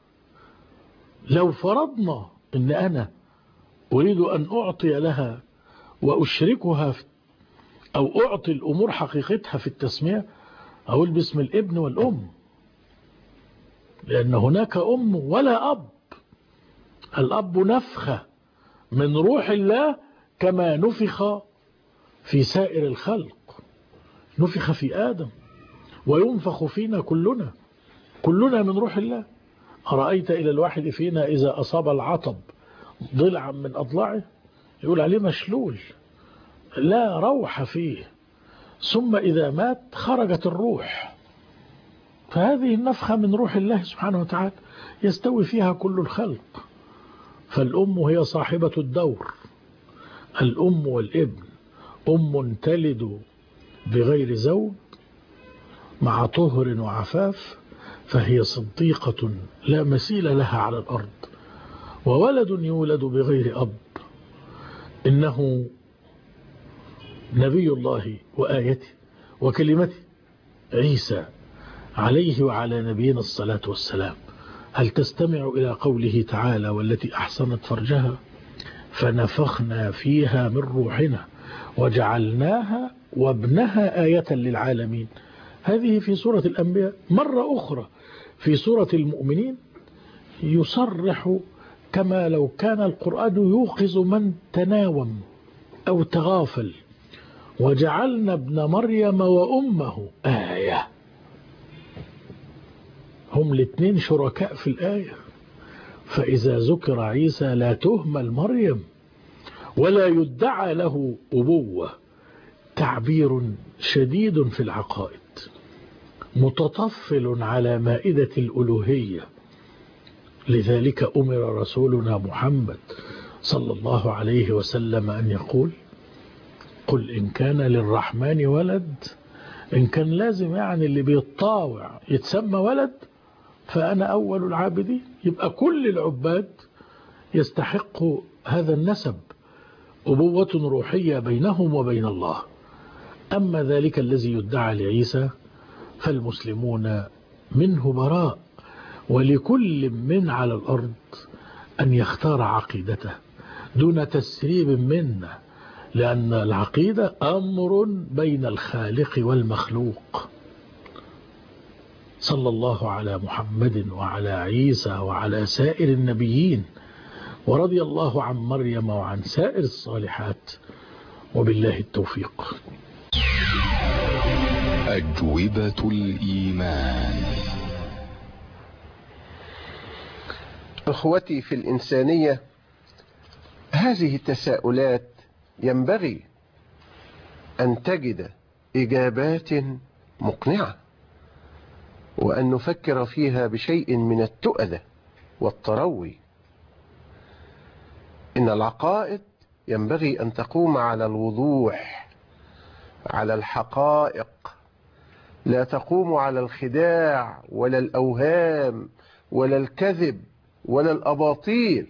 لو فرضنا أن أنا أريد أن أعطي لها وأشركها أو أعطي الأمور حقيقتها في التسمية، أقول باسم الابن والأم، لأن هناك أم ولا أب. الأب نفخة من روح الله كما نفخ في سائر الخلق، نفخ في آدم وينفخ فينا كلنا من روح الله. أرأيت إلى الواحد فينا إذا أصاب العطب ضلعا من أضلاعه يقول عليه مشلول، لا روح فيه، ثم إذا مات خرجت الروح. فهذه النفخة من روح الله سبحانه وتعالى يستوي فيها كل الخلق. فالأم هي صاحبة الدور، الأم والابن. أم تلد بغير زوج مع طهر وعفاف، فهي صديقة لا مثيل لها على الأرض. وولد يولد بغير أب، إنه نبي الله وآيته وكلمته عيسى عليه وعلى نبينا الصلاة والسلام. هل تستمع إلى قوله تعالى والتي أحصنت فرجها فنفخنا فيها من روحنا وجعلناها وابنها آية للعالمين. هذه في سورة الأنبياء. مرة أخرى في سورة المؤمنين يصرح كما لو كان القرآن يوقظ من تناوم أو تغافل، وجعلنا ابن مريم وأمه آية. هم الاثنين شركاء في الآية. فإذا ذكر عيسى لا تهمل مريم ولا يدعى له أبوة. تعبير شديد في العقائد، متطفل على مائدة الألوهية. لذلك أمر رسولنا محمد صلى الله عليه وسلم أن يقول: قل إن كان للرحمن ولد. إن كان لازم يعني اللي بيتطاوع يتسمى ولد فأنا أول العابدين. يبقى كل العباد يستحق هذا النسب، أبوة روحية بينهم وبين الله. أما ذلك الذي يدعى لعيسى فالمسلمون منه براء، ولكل من على الأرض أن يختار عقيدته دون تسريب منا، لأن العقيدة أمر بين الخالق والمخلوق. صلى الله على محمد وعلى عيسى وعلى سائر النبيين، ورضي الله عن مريم وعن سائر الصالحات، وبالله التوفيق. أجوبة الإيمان. إخوتي في الإنسانية، هذه التساؤلات ينبغي أن تجد إجابات مقنعة، وأن نفكر فيها بشيء من التؤدة والتروي. إن العقائد ينبغي أن تقوم على الوضوح، على الحقائق، لا تقوم على الخداع ولا الأوهام ولا الكذب ولا الأباطيل.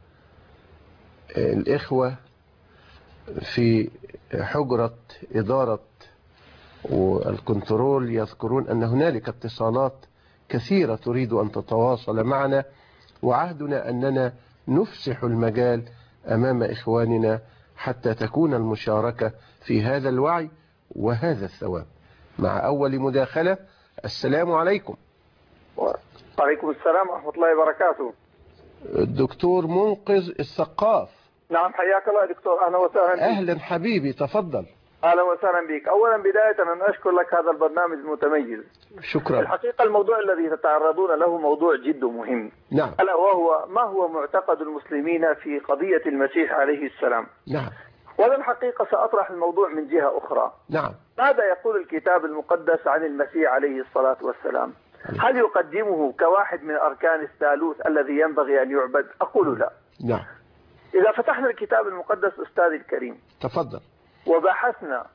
الإخوة في حجرة إدارة والكنترول يذكرون أن هنالك اتصالات كثيرة تريد أن تتواصل معنا، وعهدنا أننا نفسح المجال أمام إخواننا حتى تكون المشاركة في هذا الوعي وهذا الثواب. مع أول مداخلة. السلام عليكم. وعليكم السلام ورحمة الله وبركاته. الدكتور منقذ الثقاف. نعم، حياك الله يا دكتور. أهلا وسهلا بك. أهلا حبيبي، تفضل. أهلا وسهلا بك. أولا بداية أنا أشكر لك هذا البرنامج المتميز. شكرا. الحقيقة الموضوع الذي تتعرضون له موضوع جد مهم. نعم. ألا وهو ما هو معتقد المسلمين في قضية المسيح عليه السلام. نعم. وأنا الحقيقة سأطرح الموضوع من جهة أخرى. نعم. ماذا يقول الكتاب المقدس عن المسيح عليه الصلاة والسلام؟ هل يقدمه كواحد من أركان الثالوث الذي ينبغي أن يعبد؟ أقول لا. نعم. إذا فتحنا الكتاب المقدس أستاذي الكريم، تفضل، وبحثنا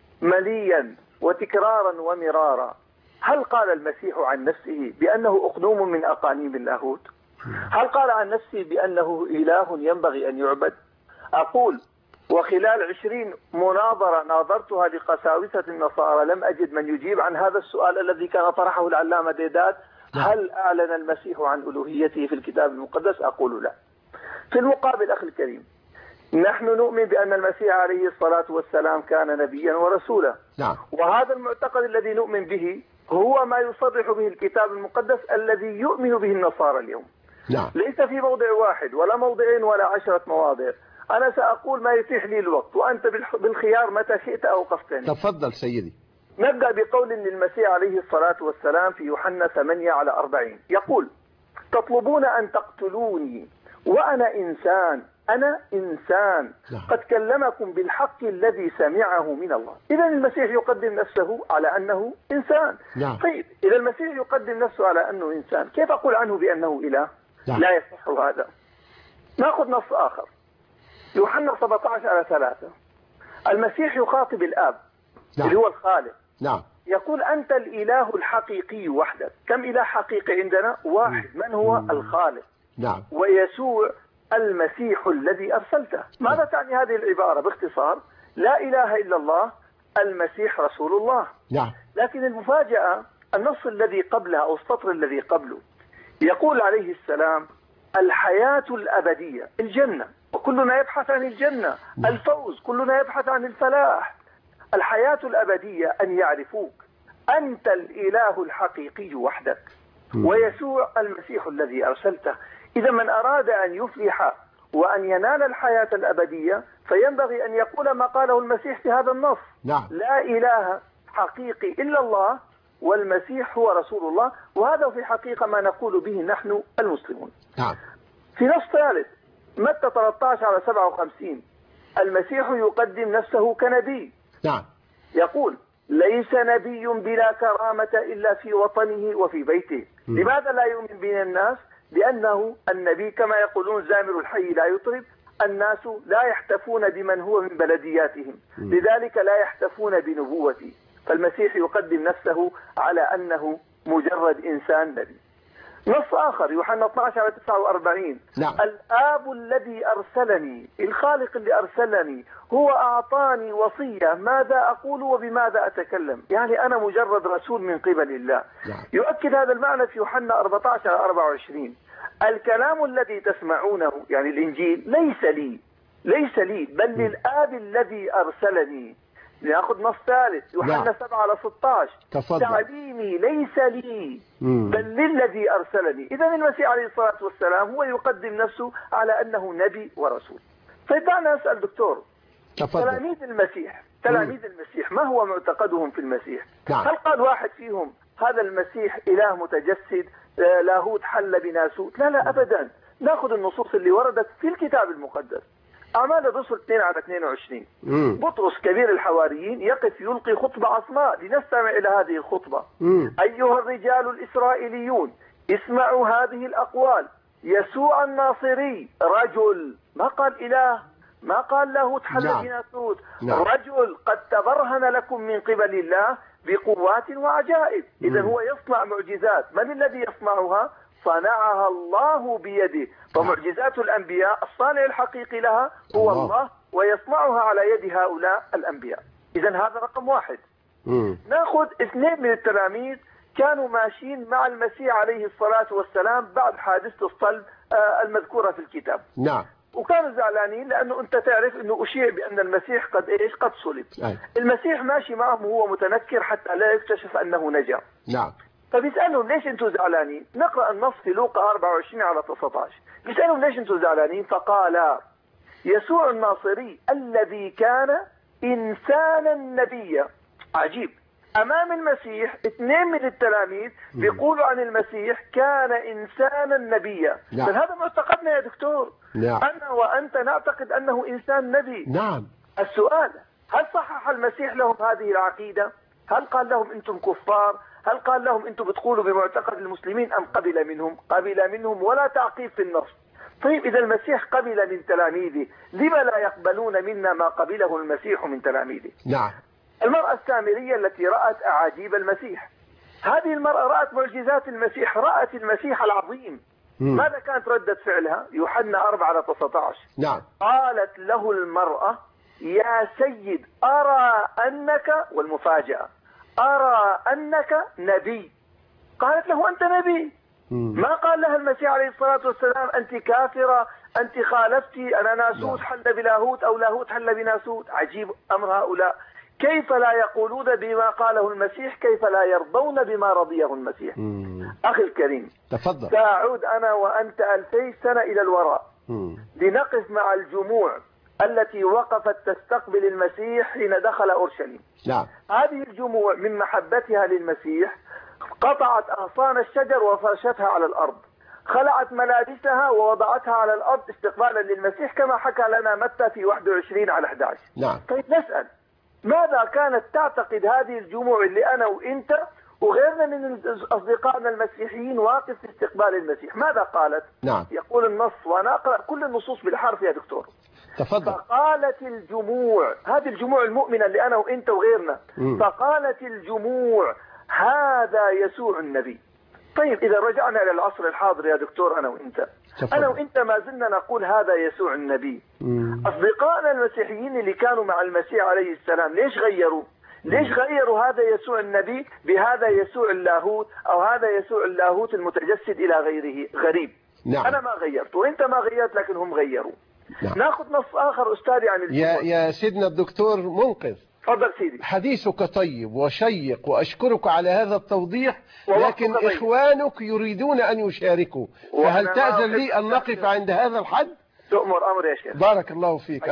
مليا وتكرارا ومرارا، هل قال المسيح عن نفسه بأنه أقنوم من أقانيم اللاهوت؟ هل قال عن نفسه بأنه إله ينبغي أن يعبد؟ أقول وخلال 20 مناظرة ناظرتها لقساوسة النصارى لم أجد من يجيب عن هذا السؤال الذي كان طرحه العلامة ديدات. هل أعلن المسيح عن ألوهيته في الكتاب المقدس؟ أقول لا. في المقابل أخي الكريم، نحن نؤمن بأن المسيح عليه الصلاة والسلام كان نبيا ورسولا. نعم. وهذا المعتقد الذي نؤمن به هو ما يصرح به الكتاب المقدس الذي يؤمن به النصارى اليوم. نعم. ليس في موضع واحد ولا موضعين ولا 10 مواضع. أنا سأقول ما يتيح لي الوقت، وأنت بالخيار متى شئت أوقفتني. تفضل سيدي. نبدأ بقول للمسيح عليه الصلاة والسلام في يوحنا 8:40 يقول: تطلبون أن تقتلوني وأنا إنسان، أنا إنسان قد كلمكم بالحق الذي سمعه من الله. إذا المسيح يقدم نفسه على أنه إنسان. طيب إذا المسيح يقدم نفسه على أنه إنسان، كيف أقول عنه بأنه إله؟ لا يصح هذا. نأخذ نص آخر، يوحنا 17:3 المسيح يخاطب الآب اللي هو الخالق. يقول: أنت الإله الحقيقي وحدك. كم إله حقيقي عندنا؟ واحد. من هو؟ الخالق. ويسوع المسيح الذي أرسلته. ماذا تعني هذه العبارة؟ باختصار: لا إله إلا الله، المسيح رسول الله. لكن المفاجأة النص الذي قبلها أو السطر الذي قبله يقول عليه السلام: الحياة الأبدية، الجنة، وكلنا يبحث عن الجنة، الفوز، كلنا يبحث عن الفلاح. الحياة الأبدية أن يعرفوك أنت الإله الحقيقي وحدك، ويسوع المسيح الذي أرسلته. إذا من أراد أن يفلح وأن ينال الحياة الأبدية فينبغي أن يقول ما قاله المسيح في هذا النص. لا إله حقيقي إلا الله، والمسيح هو رسول الله. وهذا في حقيقة ما نقول به نحن المسلمون. في نص ثالث متى 13:57 المسيح يقدم نفسه كنبي. يقول: ليس نبي بلا كرامة إلا في وطنه وفي بيته. لماذا لا يؤمن به الناس؟ لأنه النبي كما يقولون زامر الحي لا يطرب، الناس لا يحتفون بمن هو من بلدياتهم، لذلك لا يحتفون بنبوته، فالمسيح يقدم نفسه على أنه مجرد إنسان نبي. نص آخر يوحنا 12:49 نعم. الآب الذي أرسلني، الخالق اللي أرسلني هو أعطاني وصية ماذا أقول وبماذا أتكلم، يعني أنا مجرد رسول من قبل الله. نعم. يؤكد هذا المعنى في يوحنا 14:24 الكلام الذي تسمعونه يعني الإنجيل ليس لي بل للآب الذي أرسلني. نأخذ نص ثالث يوحنا 7:16 تفضل. تعليمي ليس لي بل للذي أرسلني. إذا المسيح عليه الصلاة والسلام هو يقدم نفسه على أنه نبي ورسول. طيب دعنا نسأل دكتور، تلاميذ المسيح ما هو معتقدهم في المسيح؟ نعم. هل قال واحد فيهم هذا المسيح إله متجسد لاهوت حل بناسوت؟ لا أبدا. نأخذ النصوص اللي وردت في الكتاب المقدس. أعمال الرسل 2:22 بطرس كبير الحواريين يقف يلقي خطبة عصماء، لنستمع إلى هذه الخطبة. أيها الرجال الإسرائيليون اسمعوا هذه الأقوال، يسوع الناصري رجل، ما قال إله، ما قال لاهوت حل بناسوت، رجل قد تبرهن لكم من قبل الله بقوات وعجائب. إذا هو يصنع معجزات، من الذي يصنعها؟ صنعها الله بيده. فمعجزات الأنبياء الصانع الحقيقي لها هو الله ويصنعها على يد هؤلاء الأنبياء. إذا هذا رقم واحد. نأخذ 2 من التلاميذ كانوا ماشيين مع المسيح عليه الصلاة والسلام بعد حادثة الصلب المذكورة في الكتاب. نعم. وكانوا زعلانين لأنه أنت تعرف أنه أشيع بأن المسيح قد صلب. المسيح ماشي معهم وهو متنكر حتى لا يكتشف أنه نجا. نعم. فبيسألهم ليش أنتم زعلانين؟ نقرأ النص في لوقا 24:19. بيسألهم ليش أنتم زعلانين؟ فقال يسوع الناصري الذي كان إنسانا نبيا. عجيب، أمام المسيح 2 من التلاميذ بيقولوا عن المسيح كان إنسانا نبيا. بل هذا معتقدنا يا دكتور. أنا وأنت نعتقد أنه إنسان نبي. السؤال، هل صحح المسيح لهم هذه العقيدة؟ هل قال لهم أنتم كفار؟ هل قال لهم أنتم بتقولوا بمعتقد المسلمين أم قبل منهم؟ قبل منهم ولا تعقيب في النص. طيب إذا المسيح قبل من تلاميذه، لما لا يقبلون منا ما قبله المسيح من تلاميذه؟ نعم. المرأة السامرية التي رأت أعاجيب المسيح، هذه المرأة رأت معجزات المسيح، رأت المسيح العظيم. ماذا كانت ردة فعلها؟ يوحنا 4:19. نعم. قالت له المرأة يا سيد أرى أنك، والمفاجأة أرى أنك نبي. قالت له أنت نبي. ما قال لها المسيح عليه الصلاة والسلام أنت كافرة، أنت خالفتي، أنا ناسوت حل بلاهوت أو لاهوت حل بناسوت. عجيب أمر هؤلاء، كيف لا يقولون بما قاله المسيح، كيف لا يرضون بما رضيه المسيح. أخي الكريم، تفضل. سأعود أنا وأنت 2000 سنة إلى الوراء لنقف مع الجموع التي وقفت تستقبل المسيح حين دخل أورشليم. نعم. هذه الجموع من محبتها للمسيح قطعت أغصان الشجر وفرشتها على الأرض، خلعت ملابسها ووضعتها على الأرض استقبالا للمسيح كما حكى لنا متى في 21:11. نعم. طيب نسأل، ماذا كانت تعتقد هذه الجموع اللي أنا وإنت وغيرنا من أصدقائنا المسيحيين واقف في استقبال المسيح؟ ماذا قالت؟ نعم. يقول النص، وأنا أقرأ كل النصوص بالحرف يا دكتور. تفضل. فقالت الجموع، هذه الجموع المؤمنة اللي أنا وإنت وغيرنا، فقالت الجموع هذا يسوع النبي. طيب إذا رجعنا إلى العصر الحاضر يا دكتور، أنا وإنت ما زلنا نقول هذا يسوع النبي. أصدقائنا المسيحيين اللي كانوا مع المسيح عليه السلام ليش غيروا هذا يسوع النبي بهذا يسوع اللاهوت أو هذا يسوع اللاهوت المتجسد إلى غيره؟ غريب. نعم. أنا ما غيرت وإنت ما غيرت، لكن هم غيروا. نعم. ناخذ نص آخر أستاذي عن الجموع. يا سيدنا الدكتور منقذ، تفضل سيدي. حديثك طيب وشيق وأشكرك على هذا التوضيح، لكن إخوانك يريدون أن يشاركوا، فهل تأذن لي أن نقف عند هذا الحد؟ تؤمر أمر يا شيخ. بارك الله فيك.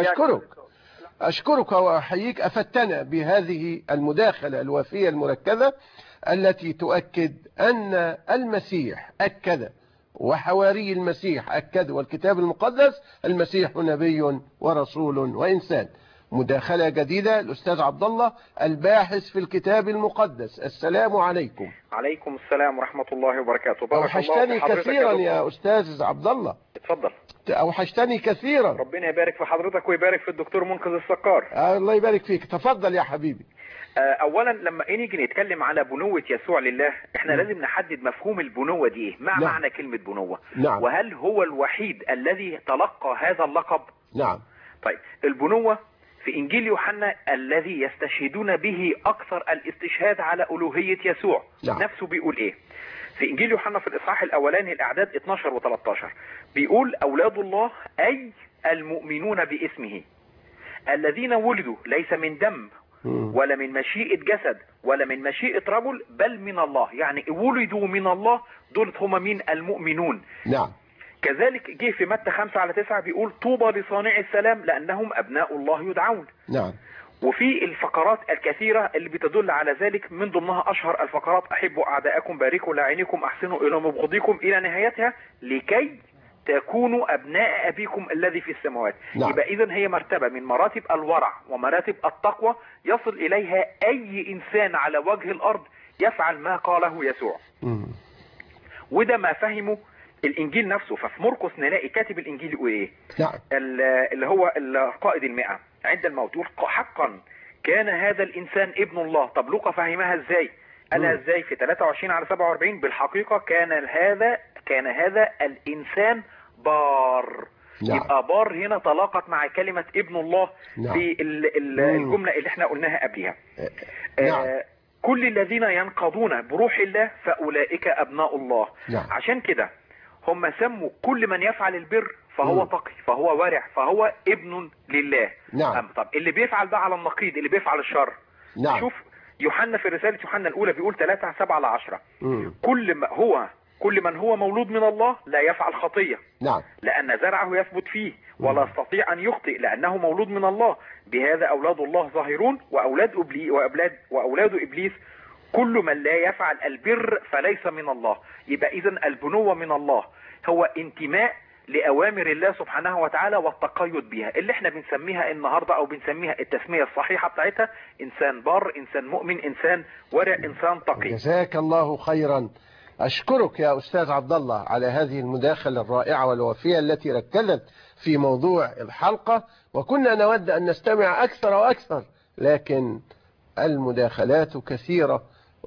أشكرك وأحييك. أفدتنا بهذه المداخلة الوافية المركزة التي تؤكد أن المسيح أكد وحواري المسيح أكد والكتاب المقدس المسيح نبي ورسول وإنسان. مداخلة جديدة. الأستاذ عبد الله الباحث في الكتاب المقدس. السلام عليكم. عليكم السلام ورحمة الله وبركاته. بارك أوحشتني الله في حضرتك كثيرا يا أستاذ عبد الله. اتفضل. أوحشتني كثيرا. ربنا يبارك في حضرتك ويبارك في الدكتور منقذ السكار. الله يبارك فيك. تفضل يا حبيبي. اولا لما نيجي نتكلم على بنوة يسوع لله، احنا لازم نحدد مفهوم البنوة دي ايه، معنى كلمة بنوة. وهل هو الوحيد الذي تلقى هذا اللقب؟ نعم. طيب البنوة في انجيل يوحنا الذي يستشهدون به اكثر الاستشهاد على الوهية يسوع نفسه بيقول ايه؟ في انجيل يوحنا في الاصحاح الاولاني الاعداد 12 و13 بيقول اولاد الله اي المؤمنون باسمه الذين ولدوا ليس من دم ولا من مشيئة جسد ولا من مشيئة رجل بل من الله. يعني ولدوا من الله، دول هم مين؟ المؤمنون. نعم. كذلك جه في متى 5:9 بيقول طوبى لصانع السلام لأنهم أبناء الله يدعون. نعم. وفي الفقرات الكثيرة اللي بتدل على ذلك، من ضمنها أشهر الفقرات أحبوا أعداءكم باركوا لاعنيكم أحسنوا إلى مبغضيكم إلى نهايتها لكي تكونوا أبناء أبيكم الذي في السماوات. نعم. يبقى إذن هي مرتبة من مراتب الورع ومراتب التقوى يصل إليها أي إنسان على وجه الأرض يفعل ما قاله يسوع. وده ما فهمه الإنجيل نفسه. ففي مرقس نلاقي كاتب الإنجيل يقول إيه؟ نعم. اللي هو القائد 100 عند الموت يقول حقا كان هذا الإنسان ابن الله. طب لوقا فهمها إزاي؟ قالها إزاي في 23:47 بالحقيقة كان هذا الإنسان بار. نعم. يبقى بار هنا تلاقت مع كلمة ابن الله. نعم. في الجملة اللي احنا قلناها قبلها. نعم. كل الذين ينقضون بروح الله فأولئك أبناء الله. نعم. عشان كده هم سموا كل من يفعل البر فهو تقي فهو ورع فهو ابن لله. نعم. طب اللي بيفعل ده على النقيض، اللي بيفعل الشر. نعم. شوف يوحنا في رسالة يوحنا الأولى بيقول 3:7-10 كل من هو مولود من الله لا يفعل خطية. نعم. لأن زرعه يثبت فيه ولا يستطيع أن يخطئ لأنه مولود من الله. بهذا أولاد الله ظاهرون وأولاد إبليس كل من لا يفعل البر فليس من الله. يبقى إذن البنوة من الله هو انتماء لأوامر الله سبحانه وتعالى والتقيد بها، اللي احنا بنسميها النهاردة أو بنسميها التسمية الصحيحة بتاعتها إنسان بار، إنسان مؤمن، إنسان ورع، إنسان تقي. جزاك الله خيرا. أشكرك يا أستاذ عبد الله على هذه المداخلة الرائعة والوفية التي ركزت في موضوع الحلقة، وكنا نود أن نستمع أكثر وأكثر لكن المداخلات كثيرة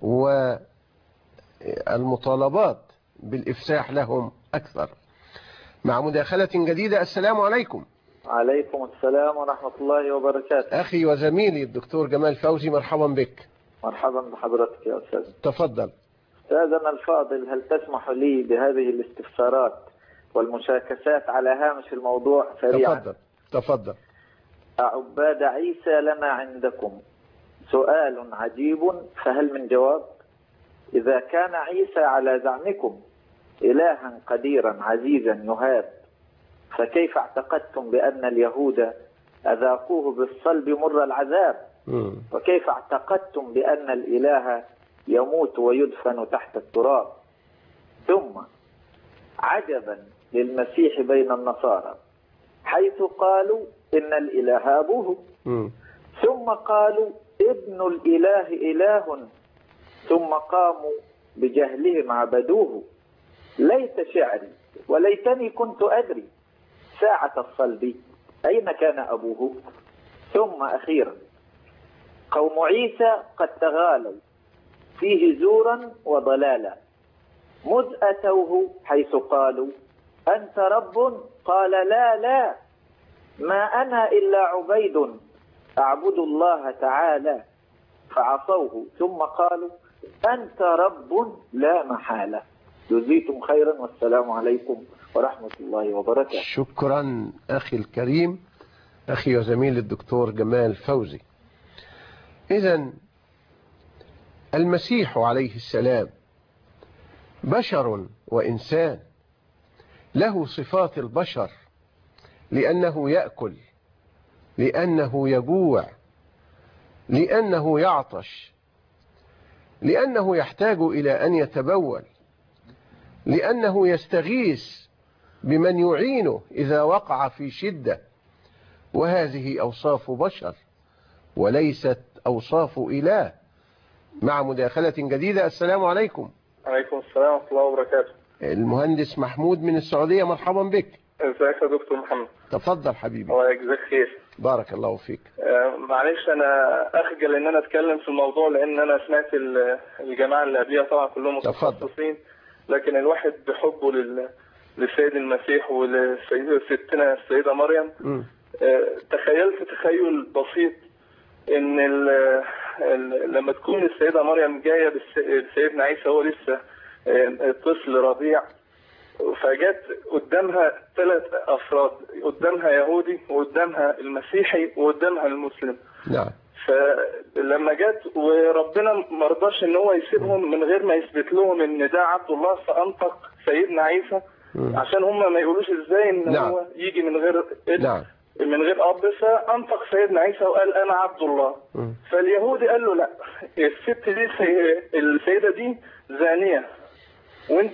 والمطالبات بالإفساح لهم أكثر. مع مداخلة جديدة. السلام عليكم. عليكم السلام ورحمة الله وبركاته. أخي وزميلي الدكتور جمال فوزي، مرحبا بك. مرحبا بحضرتك يا أستاذ. تفضل. أستاذنا الفاضل، هل تسمح لي بهذه الاستفسارات والمشاكسات على هامش الموضوع سريعا؟ تفضل. أعباد عيسى لنا عندكم سؤال عجيب فهل من جواب؟ إذا كان عيسى على زعمكم إلها قديرا عزيزا يهاب، فكيف اعتقدتم بأن اليهود أذاقوه بالصلب مر العذاب؟ وكيف اعتقدتم بأن الإله يموت ويدفن تحت التراب؟ ثم عجبا للمسيح بين النصارى حيث قالوا إن الإله أبوه، ثم قالوا ابن الإله إله، ثم قاموا بجهلهم عبدوه. ليت شعري وليتني كنت أدري ساعة الصلب أين كان أبوه. ثم أخيرا قوم عيسى قد تغالوا فيه زورا وضلالا، مذ أتوه حيث قالوا أنت رب قال لا ما أنا إلا عبيد أعبد الله تعالى، فعصوه ثم قالوا أنت رب لا محالة. جزيتم خيرا والسلام عليكم ورحمة الله وبركاته. شكرا أخي الكريم، أخي وزميل الدكتور جمال فوزي. إذن المسيح عليه السلام بشر وإنسان، له صفات البشر، لأنه يأكل، لأنه يجوع، لأنه يعطش، لأنه يحتاج إلى أن يتبول، لأنه يستغيث بمن يعينه إذا وقع في شدة، وهذه أوصاف بشر وليست أوصاف إله. مع مداخلة جديدة. السلام عليكم. عليكم السلام ورحمة الله وبركاته. المهندس محمود من السعودية، مرحبا بك. ازيك يا دكتور محمد؟ تفضل حبيبي. الله يجزاك خير. بارك الله فيك. معلش انا اخجل ان انا اتكلم في الموضوع لان انا سمعت الجماعة اللي قبليها طبعا كلهم متخصصين، لكن الواحد بحبه للسيد المسيح ولستنا السيدة مريم تخيلت تخيل بسيط ان لما تكون السيدة مريم جاية بسيدنا عيسى هو لسه طفل رضيع، فجت قدامها 3 أفراد، قدامها يهودي وقدامها المسيحي وقدامها المسلم. نعم. فلما جت وربنا ما رضاش ان هو يسيبهم من غير ما يثبت لهم ان ده عبد الله، فانطق سيدنا عيسى عشان هم ما يقولوش ازاي ان هو يجي من غير من غير اب، فانطق سيدنا عيسى وقال انا عبد الله. فاليهودي قال له لا، الست دي السيده دي زانيه وانت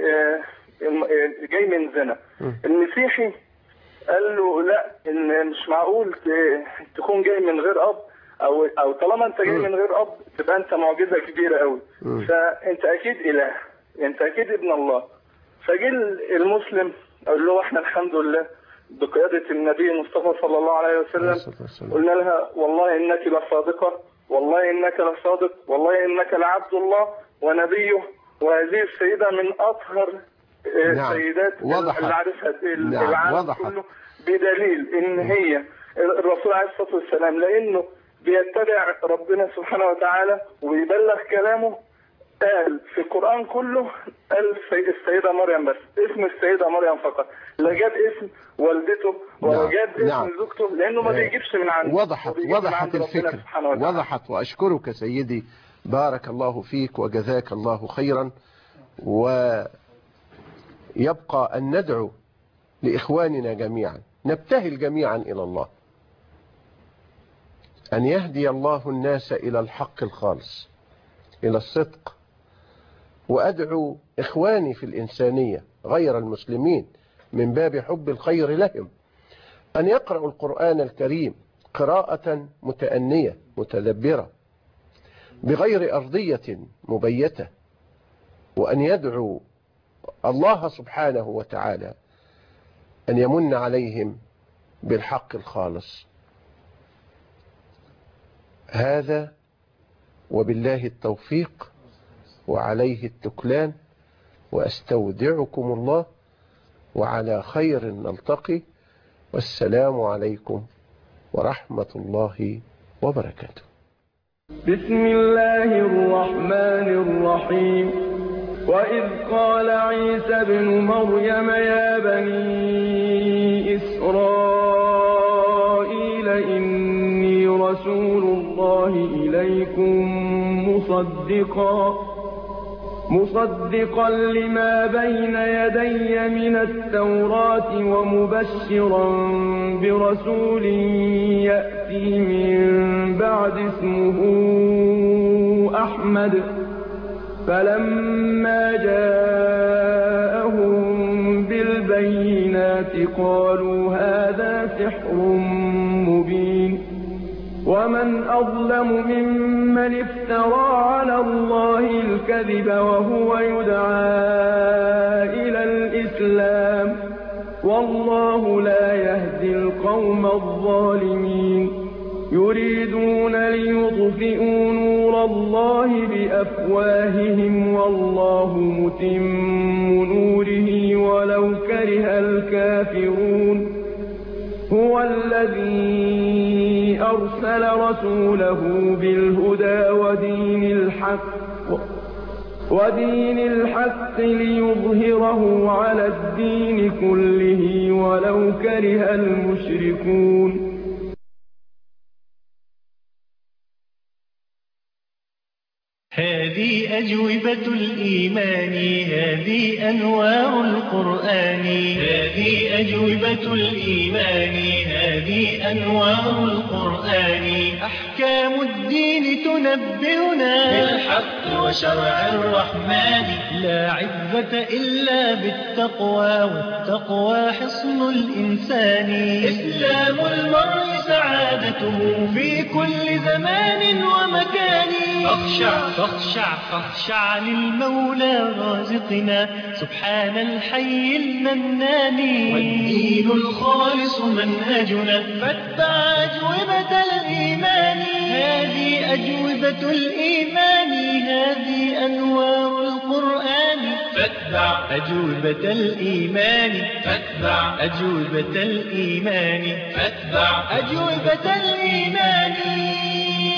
جاي من زنا. المسيحي قال له لا، ان مش معقول تكون جاي من غير اب، او طالما انت جاي من غير اب تبقى انت معجزه كبيره قوي، فانت اكيد اله، انت اكيد ابن الله. فجه المسلم قال له احنا الحمد لله بقياده النبي المصطفى صلى الله عليه وسلم قلنا لها والله انك لصادقه، والله انك لصادق، والله انك لعبد الله ونبيه، وهذه السيده من اطهر السيدات اللي عارفها العالم كله، بدليل ان هي الرسول عليه الصلاه والسلام لانه بيتبع ربنا سبحانه وتعالى ويبلغ كلامه، قال في القرآن كله قال السيدة مريم بس، اسم السيدة مريم فقط، لا جاب اسم والدته ولا جاب اسم زوجته، لأنه ما بيجيبش من عنده. وضحت الفكرة، وضحت. وأشكرك سيدي، بارك الله فيك وجزاك الله خيرا. ويبقى أن ندعو لإخواننا جميعا، نبتهل جميعا إلى الله أن يهدي الله الناس إلى الحق الخالص، إلى الصدق. وأدعو إخواني في الإنسانية غير المسلمين من باب حب الخير لهم أن يقرأوا القرآن الكريم قراءة متأنية متدبرة بغير أرضية مبيتة، وأن يدعو الله سبحانه وتعالى أن يمن عليهم بالحق الخالص. هذا وبالله التوفيق وعليه التكلان، وأستودعكم الله، وعلى خير نلتقي، والسلام عليكم ورحمة الله وبركاته. بسم الله الرحمن الرحيم. وإذ قال عيسى ابن مريم يا بني إسرائيل إني رسول الله إليكم مصدقا لما بين يدي من التوراة ومبشرا برسول يأتي من بعد اسمه أحمد. فلما جاءهم بالبينات قالوا هذا سحر مبين. ومن أظلم ممن افترى على الله الكذب وهو يدعى إلى الإسلام، والله لا يهدي القوم الظالمين. يريدون ليطفئوا نور الله بأفواههم والله متم نوره ولو كره الكافرون. هو الذي أرسل رسوله بالهدى ودين الحق ليظهره على الدين كله ولو كره المشركون. هذه أجوبة الإيمان هذه أنوار القرآن هذه أجوبة الإيمان هذه أنوار القرآن أحكام الدين تنبهنا بالحق وشرع الرحمن لا عزة إلا بالتقوى والتقوى حصن الإنسان إسلام المرء سعادته في كل زمان ومكان فاخشع للمولى رازقنا سبحان الحي المنان والدين الخالص منهجنا فاتبع أجوبة الإيمان هذه أجوبة الإيمان هذه أنوار القرآن فاتبع أجوبة الإيمان فاتبع أجوبة الإيمان فاتبع أجوبة الإيمان